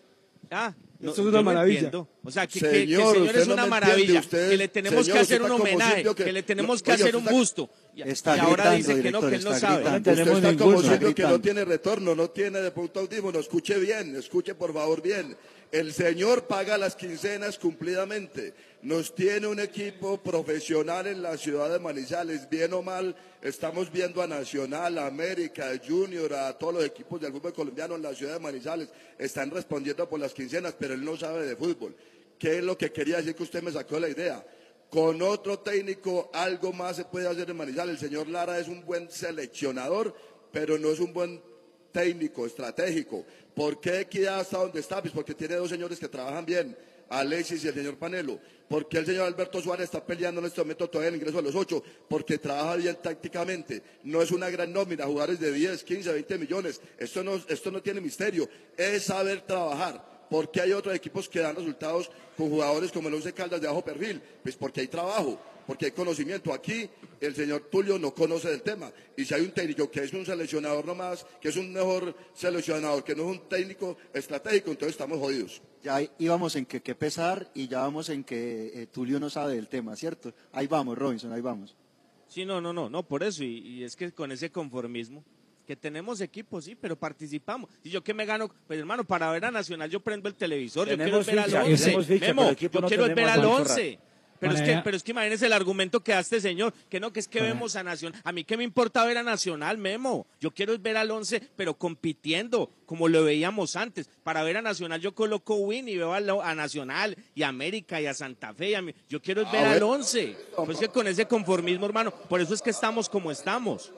No, eso es una maravilla. O sea, que el señor es una maravilla, que le tenemos que hacer un homenaje, que le tenemos que hacer un busto. Y ahora dice que no, que él no sabe. Usted está como Silvio, que no tiene retorno, no tiene de punto audífono. Escuche bien, escuche por favor bien. El señor paga las quincenas cumplidamente. Nos tiene un equipo profesional en la ciudad de Manizales, bien o mal. Estamos viendo a Nacional, a América, a Junior, a todos los equipos del fútbol colombiano en la ciudad de Manizales. Están respondiendo por las quincenas, pero él no sabe de fútbol. ¿Qué es lo que quería decir que usted me sacó la idea? Con otro técnico algo más se puede hacer en Manizales. El señor Lara es un buen seleccionador, pero no es un buen técnico, estratégico. ¿Por qué Equidad está donde está? Pues porque tiene dos señores que trabajan bien, Alexis y el señor Panelo. ¿Por qué el señor Alberto Suárez está peleando en este momento todavía el ingreso a los 8? Porque trabaja bien tácticamente. No es una gran nómina, jugadores de 10, 15, 20 millones. Esto no tiene misterio, es saber trabajar. ¿Por qué hay otros equipos que dan resultados con jugadores como el Once Caldas de bajo perfil? Pues porque hay trabajo, porque hay conocimiento. Aquí el señor Tulio no conoce del tema. Y si hay un técnico que es un seleccionador nomás, que es un mejor seleccionador, que no es un técnico estratégico, entonces estamos jodidos. Ya íbamos en que qué pesar y ya vamos en que Tulio no sabe del tema, ¿cierto? Ahí vamos, Robinson, ahí vamos. Sí, no, por eso. Y es que con ese conformismo, que tenemos equipos, sí, pero participamos. Y yo que me gano, pues hermano, para ver a Nacional yo prendo el televisor, yo quiero ver al 11. Memo, yo quiero ver al 11. Pero es que imagínese el argumento que da este señor, que no, que es que vemos a Nacional. A mí qué me importa ver a Nacional, Memo. Yo quiero ver al 11, pero compitiendo, como lo veíamos antes. Para ver a Nacional yo coloco Win y veo a Nacional y a América y a Santa Fe. Yo quiero ver al 11. Pues que con ese conformismo, hermano, por eso es que estamos como estamos.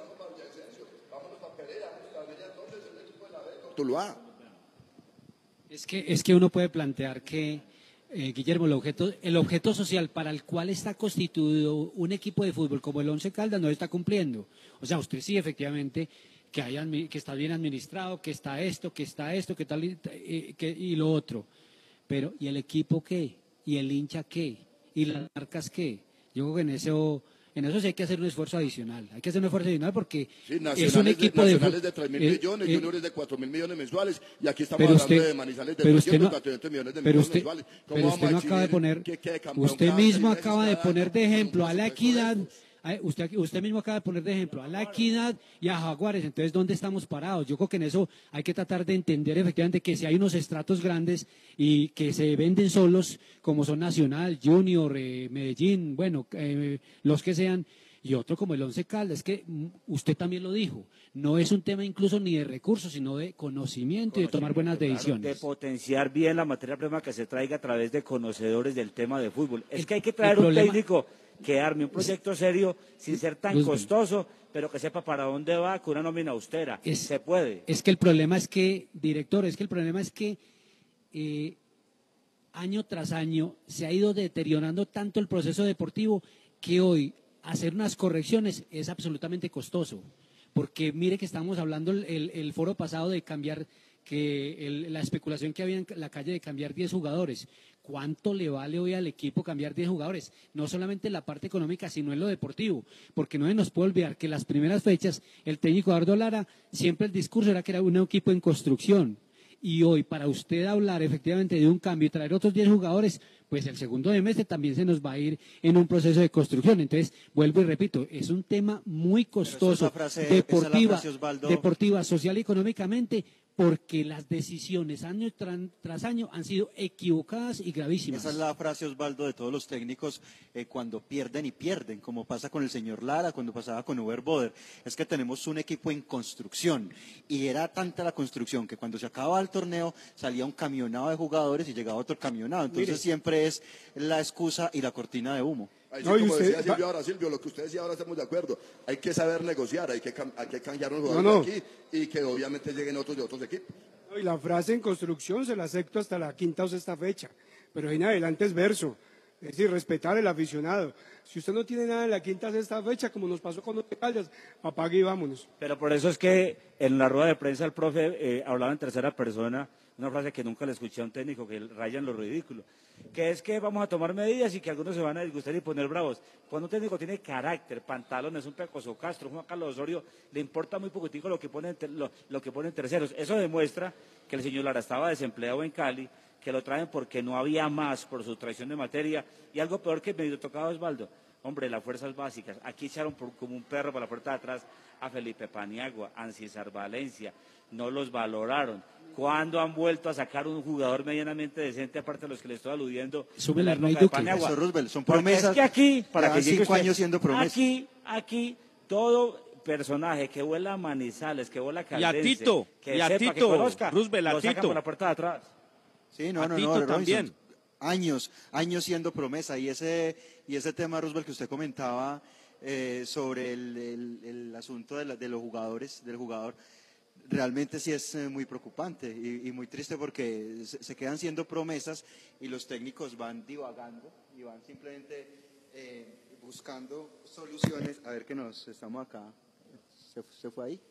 Es que uno puede plantear que, Guillermo, el objeto social para el cual está constituido un equipo de fútbol como el Once Caldas no está cumpliendo. O sea, usted sí, efectivamente, que está bien administrado, que está esto, que tal y lo otro. Pero, ¿y el equipo qué? ¿Y el hincha qué? ¿Y las marcas qué? Yo creo que en eso sí hay que hacer un esfuerzo adicional. Hay que hacer un esfuerzo adicional porque es un equipo de fútbol. Nacionales de 3.000 millones, Juniores de 4.000 millones mensuales, y aquí estamos hablando de Manizales de 300 millones de millones mensuales. Pero usted no acaba de poner, usted mismo acaba de poner de ejemplo a La Equidad, usted mismo acaba de poner de ejemplo a La Equidad y a Jaguares. Entonces, ¿dónde estamos parados? Yo creo que en eso hay que tratar de entender efectivamente que si hay unos estratos grandes y que se venden solos, como son Nacional, Junior, Medellín, bueno, los que sean, y otro como el Once Caldas, es que usted también lo dijo, no es un tema incluso ni de recursos, sino de conocimiento y de tomar buenas decisiones. De potenciar bien la materia prima que se traiga a través de conocedores del tema de fútbol. Es que hay que traer un técnico que arme un proyecto serio sin ser tan costoso, pero que sepa para dónde va con una nómina austera. Se puede. Es que el problema es que, director, año tras año se ha ido deteriorando tanto el proceso deportivo que hoy hacer unas correcciones es absolutamente costoso. porque mire que estábamos hablando el foro pasado de cambiar, la especulación que había en la calle de cambiar 10 jugadores. ¿Cuánto le vale hoy al equipo cambiar 10 jugadores? No solamente en la parte económica, sino en lo deportivo, porque no se nos puede olvidar que las primeras fechas, el técnico Eduardo Lara, siempre el discurso era que era un equipo en construcción. Y hoy, para usted hablar efectivamente de un cambio y traer otros 10 jugadores, pues el segundo semestre también se nos va a ir en un proceso de construcción. Entonces, vuelvo y repito, es un tema muy costoso, deportiva, social y económicamente, porque las decisiones año tras año han sido equivocadas y gravísimas. Esa es la frase, Osvaldo, de todos los técnicos cuando pierden y pierden, como pasa con el señor Lara, cuando pasaba con Uber Boder. Es que tenemos un equipo en construcción y era tanta la construcción que cuando se acababa el torneo salía un camionado de jugadores y llegaba otro camionado. Entonces siempre es la excusa y la cortina de humo. Ahí sí, como decía Silvio ahora, Silvio, lo que usted decía ahora estamos de acuerdo. Hay que saber negociar, hay que cambiar los jugadores de aquí y que obviamente lleguen otros de otros equipos. Y la frase en construcción se la acepto hasta la quinta o sexta fecha, pero en adelante es verso. Es decir, respetar al aficionado. Si usted no tiene nada en la quinta o sexta fecha, como nos pasó con los Caldas, apague y vámonos. Pero por eso es que en la rueda de prensa el profe hablaba en tercera persona, una frase que nunca le escuché a un técnico, que raya en lo ridículo, que es que vamos a tomar medidas y que algunos se van a disgustar y poner bravos. Cuando un técnico tiene carácter, pantalones, un Pecoso Castro, Juan Carlos Osorio, le importa muy poquitico lo que ponen terceros. Eso demuestra que el señor Lara estaba desempleado en Cali, que lo traen porque no había más por su traición de materia, y algo peor que me tocaba Osvaldo. Hombre, las fuerzas básicas, aquí echaron como un perro por la puerta de atrás a Felipe Paniagua, a César Valencia, no los valoraron. ¿Cuándo han vuelto a sacar un jugador medianamente decente, aparte de los que le estoy aludiendo? Súbele al Rey Duque. Eso, Roosevelt, son promesas. Es que aquí, para que 5 años siendo promesas. Aquí, todo personaje que vuela a Manizales, que vuela a Caldense, que conozca, Roosevelt, lo sacan por la puerta de atrás. Sí, no, también. Años siendo promesa. Y ese tema, Roosevelt, que usted comentaba sobre el asunto de los jugadores, del jugador, realmente sí es muy preocupante y muy triste porque se quedan siendo promesas y los técnicos van divagando y van simplemente buscando soluciones. A ver que nos estamos acá. ¿Se fue ahí?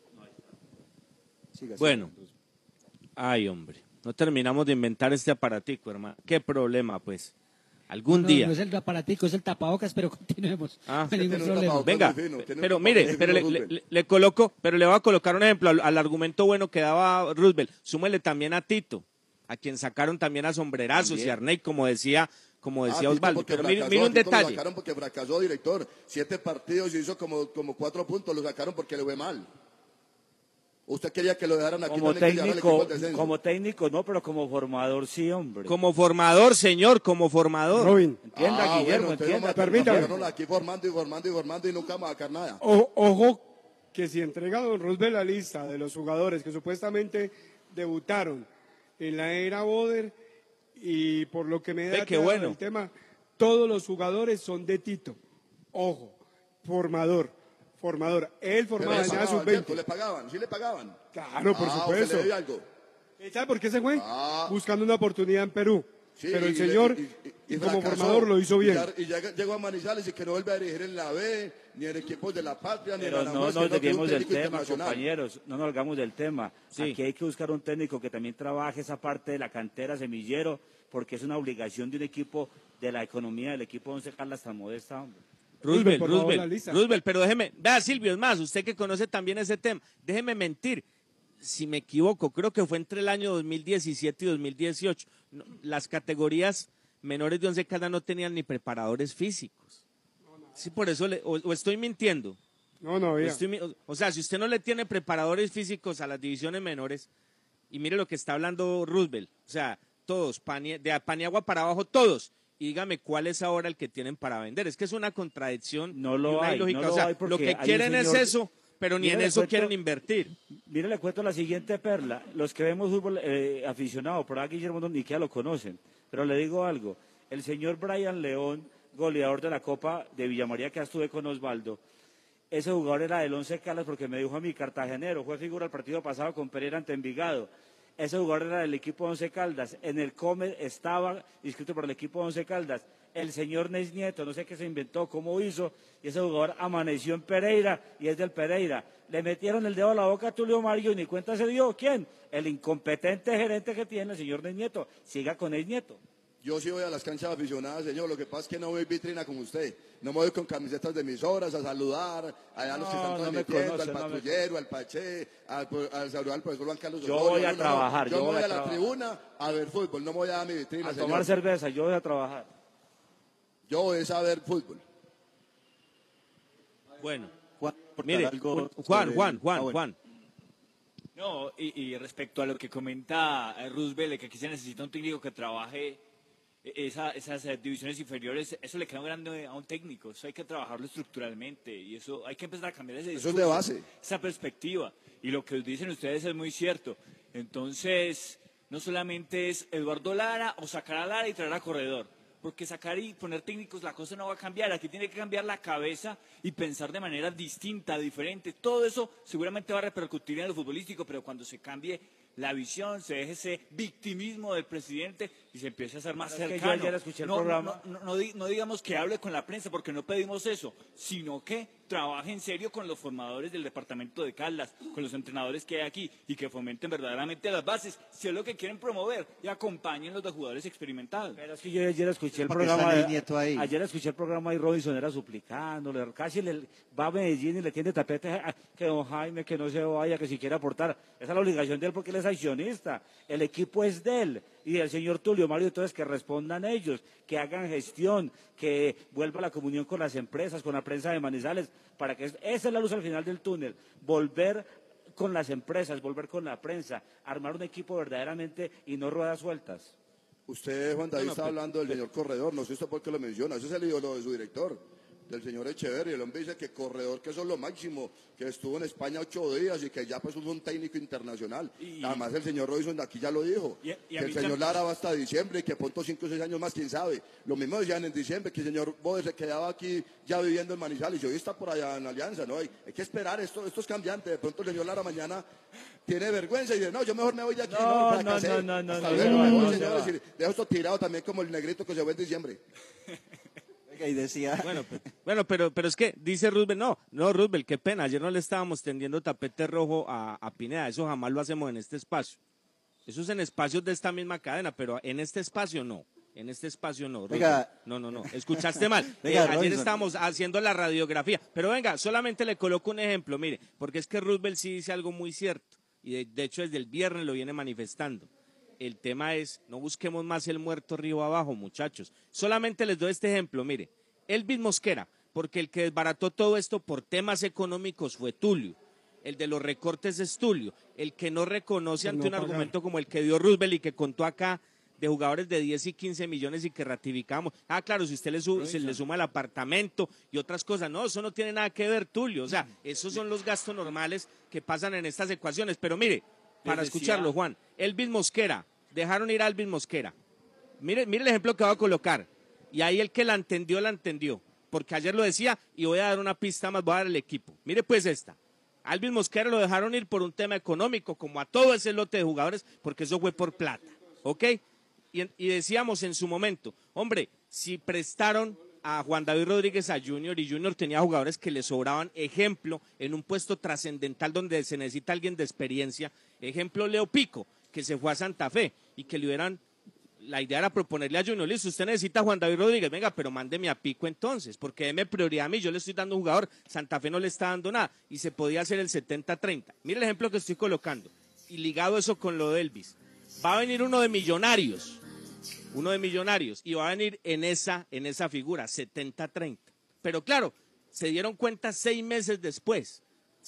Bueno. Ay, hombre. No terminamos de inventar este aparatico, hermano. Qué problema, pues. Algún día. No es el aparatico, es el tapabocas, pero continuemos. Venga, pero mire, pero le coloco, pero le voy a colocar un ejemplo al argumento bueno que daba Roosevelt. Súmele también a Tito, a quien sacaron también a sombrerazos también. Y a Arney, como decía Osvaldo. Pero mire un detalle. Lo sacaron porque fracasó, director. 7 partidos y hizo como 4 puntos, lo sacaron porque le fue mal. ¿Usted quería que lo dejaran aquí? Como técnico, no, pero como formador sí, hombre. Como formador, señor, como formador. Robin. Entienda, Guillermo, entienda. Permítame. Aquí formando y nunca vamos a sacar nada. Ojo, que si entrega don Roosevelt la lista de los jugadores que supuestamente debutaron en la era Boder, y por lo que me da el tema, todos los jugadores son de Tito. Ojo, formador. Él formaba en la sub-20. ¿Le pagaban? ¿Sí le pagaban? Claro, por supuesto. ¿Le algo? ¿Sabe por qué se fue? Buscando una oportunidad en Perú. Sí, pero el señor, como formador, lo hizo bien. Y llegó a Manizales y que no vuelve a dirigir en la B, ni en equipos de la Patria, ni en la no nos desviemos del tema, compañeros. No nos salgamos del tema. Sí. Aquí hay que buscar un técnico que también trabaje esa parte de la cantera semillero, porque es una obligación de un equipo, de la economía del equipo Once Caldas tan modesta, hombre. Roosevelt, pero vea Silvio, es más, usted que conoce también ese tema, déjeme mentir, si me equivoco, creo que fue entre el año 2017 y 2018, las categorías menores de Once Caldas no tenían ni preparadores físicos. Sí, por eso, o estoy mintiendo. O sea, si usted no le tiene preparadores físicos a las divisiones menores, y mire lo que está hablando Roosevelt, o sea, todos, de Paniagua para abajo, todos. Y dígame cuál es ahora el que tienen para vender. Es que es una contradicción. No lo hay. Lo que quieren es eso, pero ni en eso quieren invertir. Mire, le cuento la siguiente perla. Los que vemos fútbol aficionado, por ahí Guillermo ni siquiera lo conocen. Pero le digo algo. El señor Brian León, goleador de la Copa de Villamaría, que estuve con Osvaldo, ese jugador era del Once Caldas porque me dijo a mí, cartagenero, fue figura el partido pasado con Pereira ante Envigado. ese jugador era del equipo Once Caldas, en el Comer estaba inscrito por el equipo Once Caldas, el señor Neis Nieto, no sé qué se inventó, cómo hizo, y ese jugador amaneció en Pereira y es del Pereira. Le metieron el dedo a la boca a Tulio Mario y ni cuenta se dio. ¿Quién? El incompetente gerente que tiene el señor Neis Nieto. Siga con Neis Nieto. Yo sí voy a las canchas aficionadas, señor. Lo que pasa es que no voy vitrina como usted. No me voy con camisetas de emisoras a saludar a los que están transmitiendo, al patrullero, al Paché, al saludar al profesor Juan Carlos Osorio. Yo voy a trabajar. Yo voy a la tribuna a ver fútbol, no me voy a dar mi vitrina, a señor. tomar cerveza, yo voy a trabajar. Yo voy a ver fútbol. Bueno, Juan, mire, Juan. No, y respecto a lo que comenta Roosevelt, que aquí se necesita un técnico que trabaje esas divisiones inferiores, eso le queda grande a un técnico, eso hay que trabajarlo estructuralmente y eso hay que empezar a cambiar ese discurso, eso es de base, esa perspectiva, y lo que dicen ustedes es muy cierto. Entonces, no solamente es Eduardo Lara o sacar a Lara y traer a Corredor, porque sacar y poner técnicos la cosa no va a cambiar, aquí tiene que cambiar la cabeza y pensar de manera distinta, diferente. Todo eso seguramente va a repercutir en lo futbolístico, pero cuando se cambie la visión, se deje ese victimismo del presidente y se empiece a ser más cercano. Yo ayer escuché el programa. No digamos que hable con la prensa, porque no pedimos eso, sino que trabaje en serio con los formadores del departamento de Caldas, con los entrenadores que hay aquí y que fomenten verdaderamente las bases, si es lo que quieren promover, y acompañen los de jugadores experimentados. Pero es que yo ayer escuché el programa. Ayer escuché el programa y Robinson era suplicándole, casi va a Medellín y le tiende tapete que don Jaime, que no se vaya, que si quiere aportar. Esa es la obligación de él porque él es accionista. El equipo es de él y del señor Tulio Mario, entonces que respondan ellos, que hagan gestión, que vuelva la comunión con las empresas, con la prensa de Manizales, para que esa es la luz al final del túnel, volver con las empresas, volver con la prensa, armar un equipo verdaderamente y no ruedas sueltas. Usted, Juan David, está hablando del señor Corredor, no sé usted por qué lo menciona, ese es el ídolo de su director, del señor Echeverri. El hombre dice que Corredor, que eso es lo máximo, que estuvo en España 8 días y que ya pues es un técnico internacional. Además el señor Robinson de aquí ya lo dijo, que el señor Lara va hasta diciembre y que pronto 5 o 6 años más, quién sabe. Lo mismo decían en diciembre, que el señor Bode se quedaba aquí ya viviendo en Manizales y hoy está por allá en Alianza, ¿no? Hay que esperar, esto es cambiante. De pronto el señor Lara mañana tiene vergüenza y dice, no, yo mejor me voy de aquí. Dejo esto tirado también como el negrito que se fue en diciembre. Y decía... Bueno, pero es que dice Roosevelt, no, Roosevelt, qué pena, ayer no le estábamos tendiendo tapete rojo a Pineda, eso jamás lo hacemos en este espacio. Eso es en espacios de esta misma cadena, pero en este espacio no. En este espacio no. Venga. No. Escuchaste mal. Venga, ayer estábamos haciendo la radiografía. Pero venga, solamente le coloco un ejemplo. Mire, porque es que Roosevelt sí dice algo muy cierto. Y de hecho desde el viernes lo viene manifestando. El tema es, no busquemos más el muerto río abajo, muchachos. Solamente les doy este ejemplo. Mire, Elvis Mosquera, porque el que desbarató todo esto por temas económicos fue Tulio. El de los recortes es Tulio. El que no reconoce ante un argumento como el que dio Roosevelt y que contó acá de jugadores de 10 y 15 millones y que ratificamos. Ah, claro, si usted se le suma el apartamento y otras cosas. No, eso no tiene nada que ver, Tulio. O sea, esos son los gastos normales que pasan en estas ecuaciones. Pero mire, para escucharlo, Juan, Elvis Mosquera, dejaron ir a Elvis Mosquera. Mire el ejemplo que voy a colocar. Y ahí el que la entendió. Porque ayer lo decía y voy a dar una pista más, voy a dar el equipo. Mire pues esta. A Elvis Mosquera lo dejaron ir por un tema económico, como a todo ese lote de jugadores, porque eso fue por plata. ¿Ok? Y decíamos en su momento, hombre, si prestaron a Juan David Rodríguez a Junior y Junior tenía jugadores que le sobraban, ejemplo, en un puesto trascendental donde se necesita alguien de experiencia, ejemplo Leo Pico, que se fue a Santa Fe y que le hubieran, la idea era proponerle a Junior, listo, usted necesita a Juan David Rodríguez, venga, pero mándeme a Pico entonces, porque déme prioridad a mí, yo le estoy dando un jugador, Santa Fe no le está dando nada, y se podía hacer el 70-30. Mire el ejemplo que estoy colocando, y ligado eso con lo de Elvis, va a venir uno de Millonarios, y va a venir en esa figura, 70-30. Pero claro, se dieron cuenta 6 meses después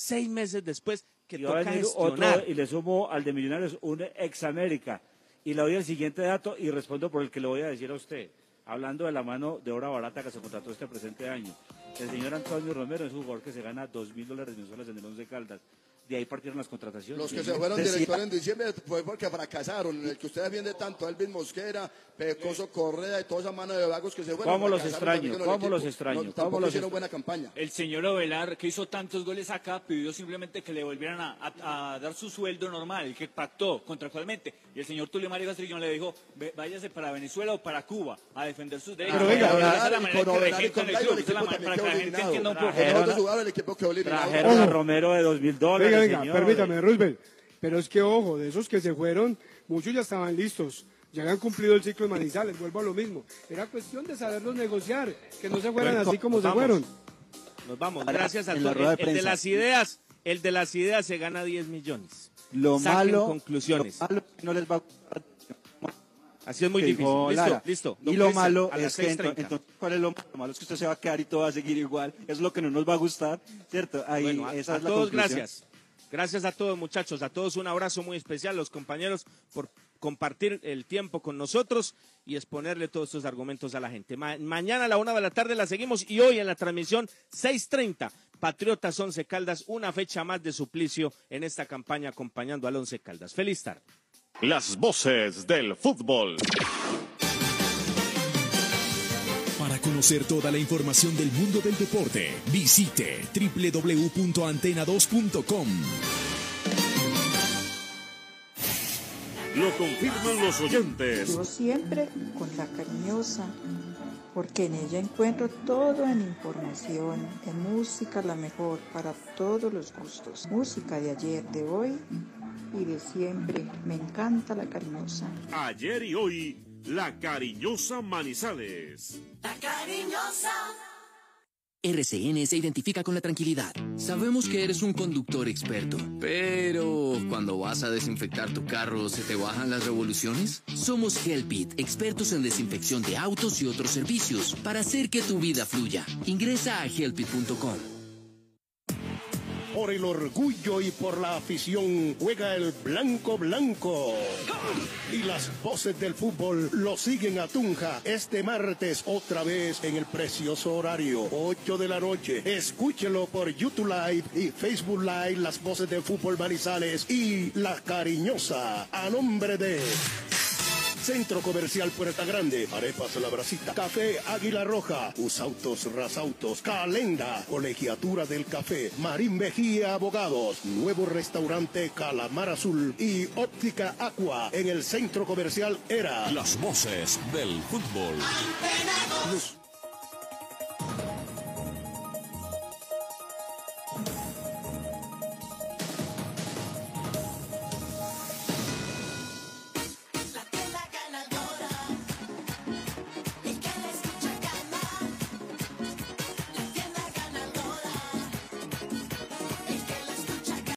que toca gestionar. Otro, y le sumo al de Millonarios un ex América. Y le doy el siguiente dato y respondo por el que le voy a decir a usted. Hablando de la mano de obra barata que se contrató este presente año. El señor Antonio Romero es un jugador que se gana $2.000 mensuales en el Once Caldas. de ahí partieron las contrataciones. Los que se fueron directores en diciembre fue porque fracasaron. El que usted defiende tanto, Elvin Mosquera, Pecoso Correa y toda esa mano de vagos que se fueron. ¿Cómo los extraño? ¿Cómo los extraño? Tampoco hicieron buena campaña. El señor Ovelar, que hizo tantos goles acá, pidió simplemente que le volvieran a dar su sueldo normal, el que pactó contractualmente. Y el señor Tulio Mario Castrillón le dijo, váyase para Venezuela o para Cuba a defender sus derechos. Pero venga, esa es la manera que regentan el club, para que la gente entienda un poco. Trajeron a Romero de $2.000. Venga, permítame, Roosevelt. Pero es que, ojo, de esos que se fueron, muchos ya estaban listos. Ya habían cumplido el ciclo de Manizales, vuelvo a lo mismo. Era cuestión de saberlos negociar, que no se fueran así como se fueron. Nos vamos, gracias a todos. El de las ideas se gana 10 millones. Lo Saquen malo, conclusiones. lo malo es que no les va a gustar. Así es muy difícil. Listo. Y lo malo es que entonces, ¿cuál es lo malo? Lo malo es que usted se va a quedar y todo va a seguir igual. Es lo que no nos va a gustar, ¿cierto? Ahí, bueno, esa a es la todos, conclusión. gracias. Gracias a todos, muchachos. A todos un abrazo muy especial, los compañeros, por compartir el tiempo con nosotros y exponerle todos estos argumentos a la gente. Mañana a la 1 de la tarde la seguimos y hoy en la transmisión 6:30, Patriotas Once Caldas, una fecha más de suplicio en esta campaña acompañando al Once Caldas. Feliz tarde. Las voces del fútbol. Para conocer toda la información del mundo del deporte, visite www.antena2.com. Lo confirman los oyentes. Yo siempre con La Cariñosa, porque en ella encuentro todo en información, en música la mejor para todos los gustos. Música de ayer, de hoy y de siempre. Me encanta La Cariñosa. Ayer y hoy, La Cariñosa Manizales. La Cariñosa. RCN se identifica con la tranquilidad. Sabemos que eres un conductor experto, pero cuando vas a desinfectar tu carro, ¿se te bajan las revoluciones? Somos Helpit, expertos en desinfección de autos y otros servicios, para hacer que tu vida fluya. Ingresa a helpit.com. Por el orgullo y por la afición juega el blanco blanco. Y las voces del fútbol lo siguen a Tunja este martes otra vez en el precioso horario 8 de la noche. Escúchelo por YouTube Live y Facebook Live, las voces del fútbol Manizales y La Cariñosa, a nombre de Centro Comercial Puerta Grande, Arepas La Brasita, Café Águila Roja, Usautos Rasautos, Calenda, Colegiatura del Café, Marín Mejía Abogados, nuevo restaurante Calamar Azul y Óptica Aqua en el Centro Comercial Era. Las voces del fútbol. Antena 2.